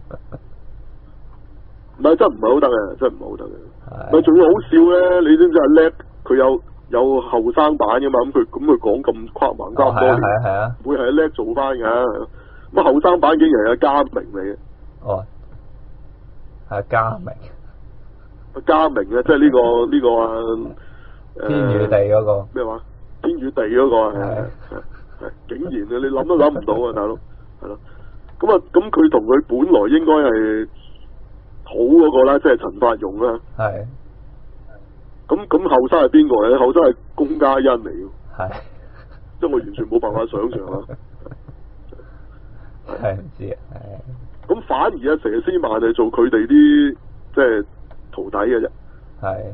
唔係真唔係好得嘅，真唔係好得嘅。咪仲要好笑咧？你知唔知阿叻佢有後生版嘅嘛？咁佢講咁跨橫交多年，係啊，會係阿叻做翻㗎。咁後生版竟然係阿嘉明嚟嘅。哦，係阿嘉明。阿嘉明啊，即係呢個啊天與地嗰個咩話？天與地嗰個係竟然啊！你諗都諗唔到啊，大佬係咯。咁佢同佢本來應該係好嗰個啦，即係陳法蓉啦。係。咁後生係邊個咧？後生係龔嘉欣嚟嘅。係。即係我完全冇辦法想象啊。係唔知啊。係。咁反而阿佘詩曼係做佢哋啲即係徒弟嘅啫。係。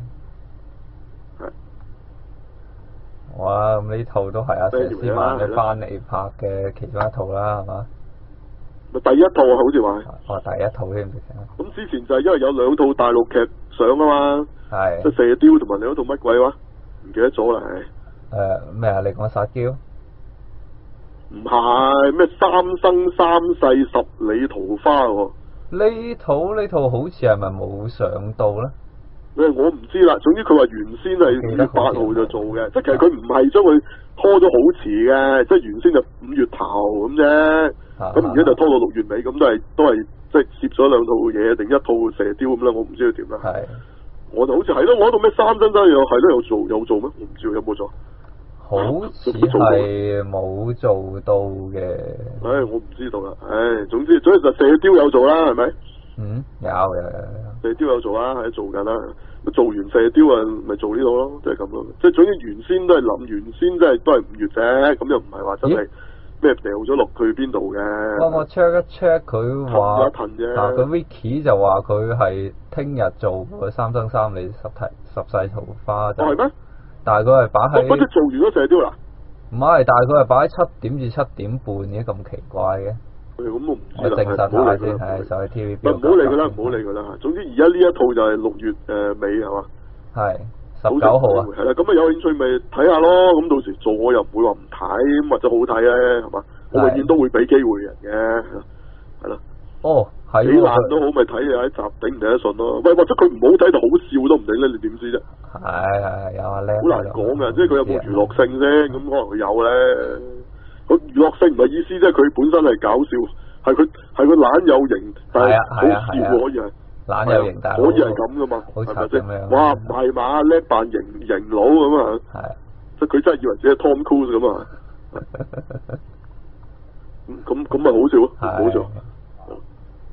哇！咁呢套都係阿佘詩曼你翻嚟拍嘅其中一套啦，係嘛？咪第一套啊，好似話。哦，第一套添。咁之前就係因為有2套大陸劇上啊嘛。係。即係射雕同埋另一套乜鬼話？唔記得咗啦，係。咩啊？你講撒嬌？唔係咩？三生三世十里桃花喎。呢套好似係咪冇上到咧？我唔知啦，總之佢話原先係5月8號就做嘅，即係其實佢唔係將佢拖咗好遲嘅，即係原先就5月頭咁啫，咁而家就拖到6月尾，咁都係即係攝咗2套嘢定一套射雕咁啦，我唔知佢點啦。係，我就好似係咯，我嗰套咩三真真又係咯，有做咩？我唔知有冇做。好似係冇做到嘅。唉，我唔知道啦。唉，總之就射雕有做啦，係咪？嗯，有。射雕有做啦，喺做緊啦。做完射雕啊，咪做呢度咯，即係咁咯。即係總之原先都係諗，原先都係5月啫，咁又唔係話真係咩掉咗落去邊度嘅。我 check 一 check 佢話，佢 Vicky 就話佢係聽日做個三生三世十世桃花。係咩？但係佢係擺喺。嗰隻做完咗射雕啦？唔係，但係佢係擺喺7點至7點半嘅，咁奇怪嘅。咁我唔知啦，唔好理佢啦，係就係 TVB。唔好理佢啦，唔好理佢啦。總之而家呢一套就係6月尾係嘛？係19號啊。係啦，咁啊有興趣咪睇下咯。咁到時做我又唔會話唔睇，咁或者好睇咧係嘛？我永遠都會俾機會人嘅，係啦。哦，係。幾爛都好，咪睇下一集頂唔頂得順咯。喂，或者佢唔好睇就好笑都唔定咧，你點知啫？係有阿叻。好難講㗎，即係佢有冇娛樂性啫？咁可能佢有咧。佢娛樂性唔係意思，即係佢本身係搞笑，係佢懶有型，但係好笑可以係懶有型，但係可以係咁噶嘛，係咪先？哇，唔係嘛，叻扮型佬咁啊！係，即係佢真係以為自己係 Tom Cruise 咁啊！咁咪好笑咯，好笑。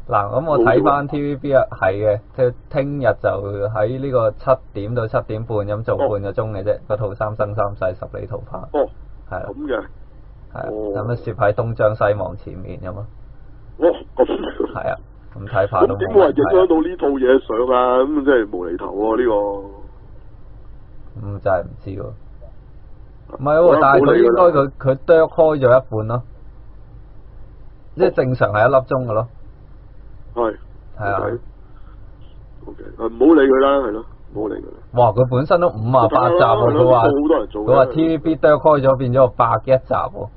嗱，咁我睇翻 TVB 啊，係嘅，即係聽日就喺呢個7點到7點半咁做半個鐘嘅啫，個套三生三世十里桃花。 哦， 係啦。 咁嘅。 係啊，咁啊攝喺東張西望前面咁咯。 哦，咁。 係啊，咁睇法都冇。 咁點會影響到呢套嘢上啊？咁真係無厘頭喎呢個。 真係唔知喎。唔係喎，但係佢應該佢剁開咗一半咯，即係正常係1粒鐘嘅咯。係。係啊。 OK， 唔好理佢啦，係咯，唔好理佢。 哇！佢本身都58集喎，佢話 TVB 剁開咗變咗101集喎。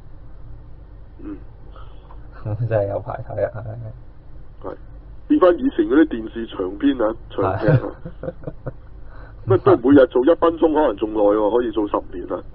咁真係有排睇啊！ 係變翻以前嗰啲電視長篇啊，長劇啊。乜都每日做1分鐘，可能仲耐喎，可以做10年啊。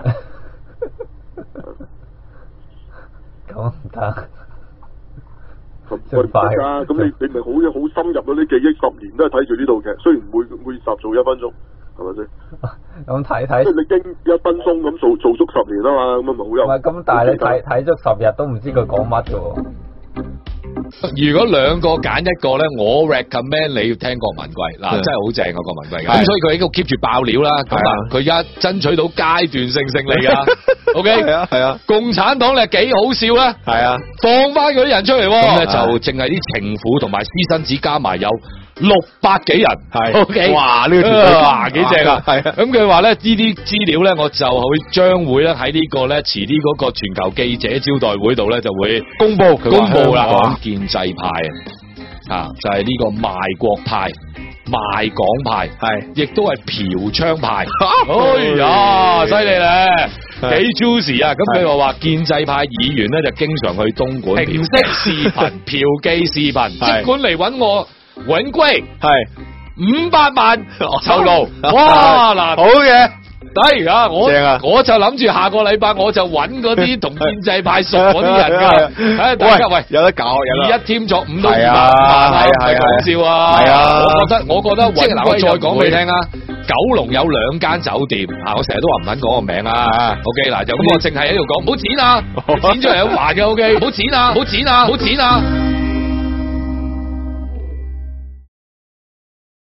咁唔得。 咁快啊！咁你咪好深入嗰啲記憶，10年都係睇住呢套劇，雖然每集做1分鐘，係咪先？ 咁睇， 即係你經1分鐘咁做足10年啊嘛，咁咪好有。唔係咁，但係你睇足10日都唔知佢講乜嘅喎。 如果兩個揀一個咧，我 recommend 你要聽郭文貴嗱，真係好正啊郭文貴，咁所以佢喺度 keep 住爆料啦，咁啊佢而家爭取到階段性勝利噶，OK 係啊，共產黨你幾好笑啦，係啊，放翻嗰啲人出嚟，咁咧就淨係啲情婦同埋私生子加埋有600幾人，係 OK， 哇呢個團隊幾正啊，係啊，咁佢話咧呢啲資料咧，我就將會咧喺呢個咧遲啲嗰個全球記者招待會度咧就會公布啦，講建制派啊，就係呢個賣國派、賣港派，係亦都係嫖娼派，哎呀，犀利咧！幾 juicy 啊！咁佢話建制派議員咧就經常去東莞平息視頻、嫖妓視頻，即管嚟揾我永歸，係500萬酬勞，哇嗱，好嘅。得啊！我就諗住下個禮拜我就揾嗰啲同建制派熟嗰啲人噶，睇大家喂有得搞，有1添作5都200萬，係講笑啊！係啊，我覺得即係嗱，我再講俾你聽啊！九龍有2間酒店啊，我成日都話唔肯講個名啊。OK 嗱，就咁我淨係喺度講，唔好剪啊，剪出嚟有還嘅 OK，唔好剪啊，唔好剪啊，唔好剪啊！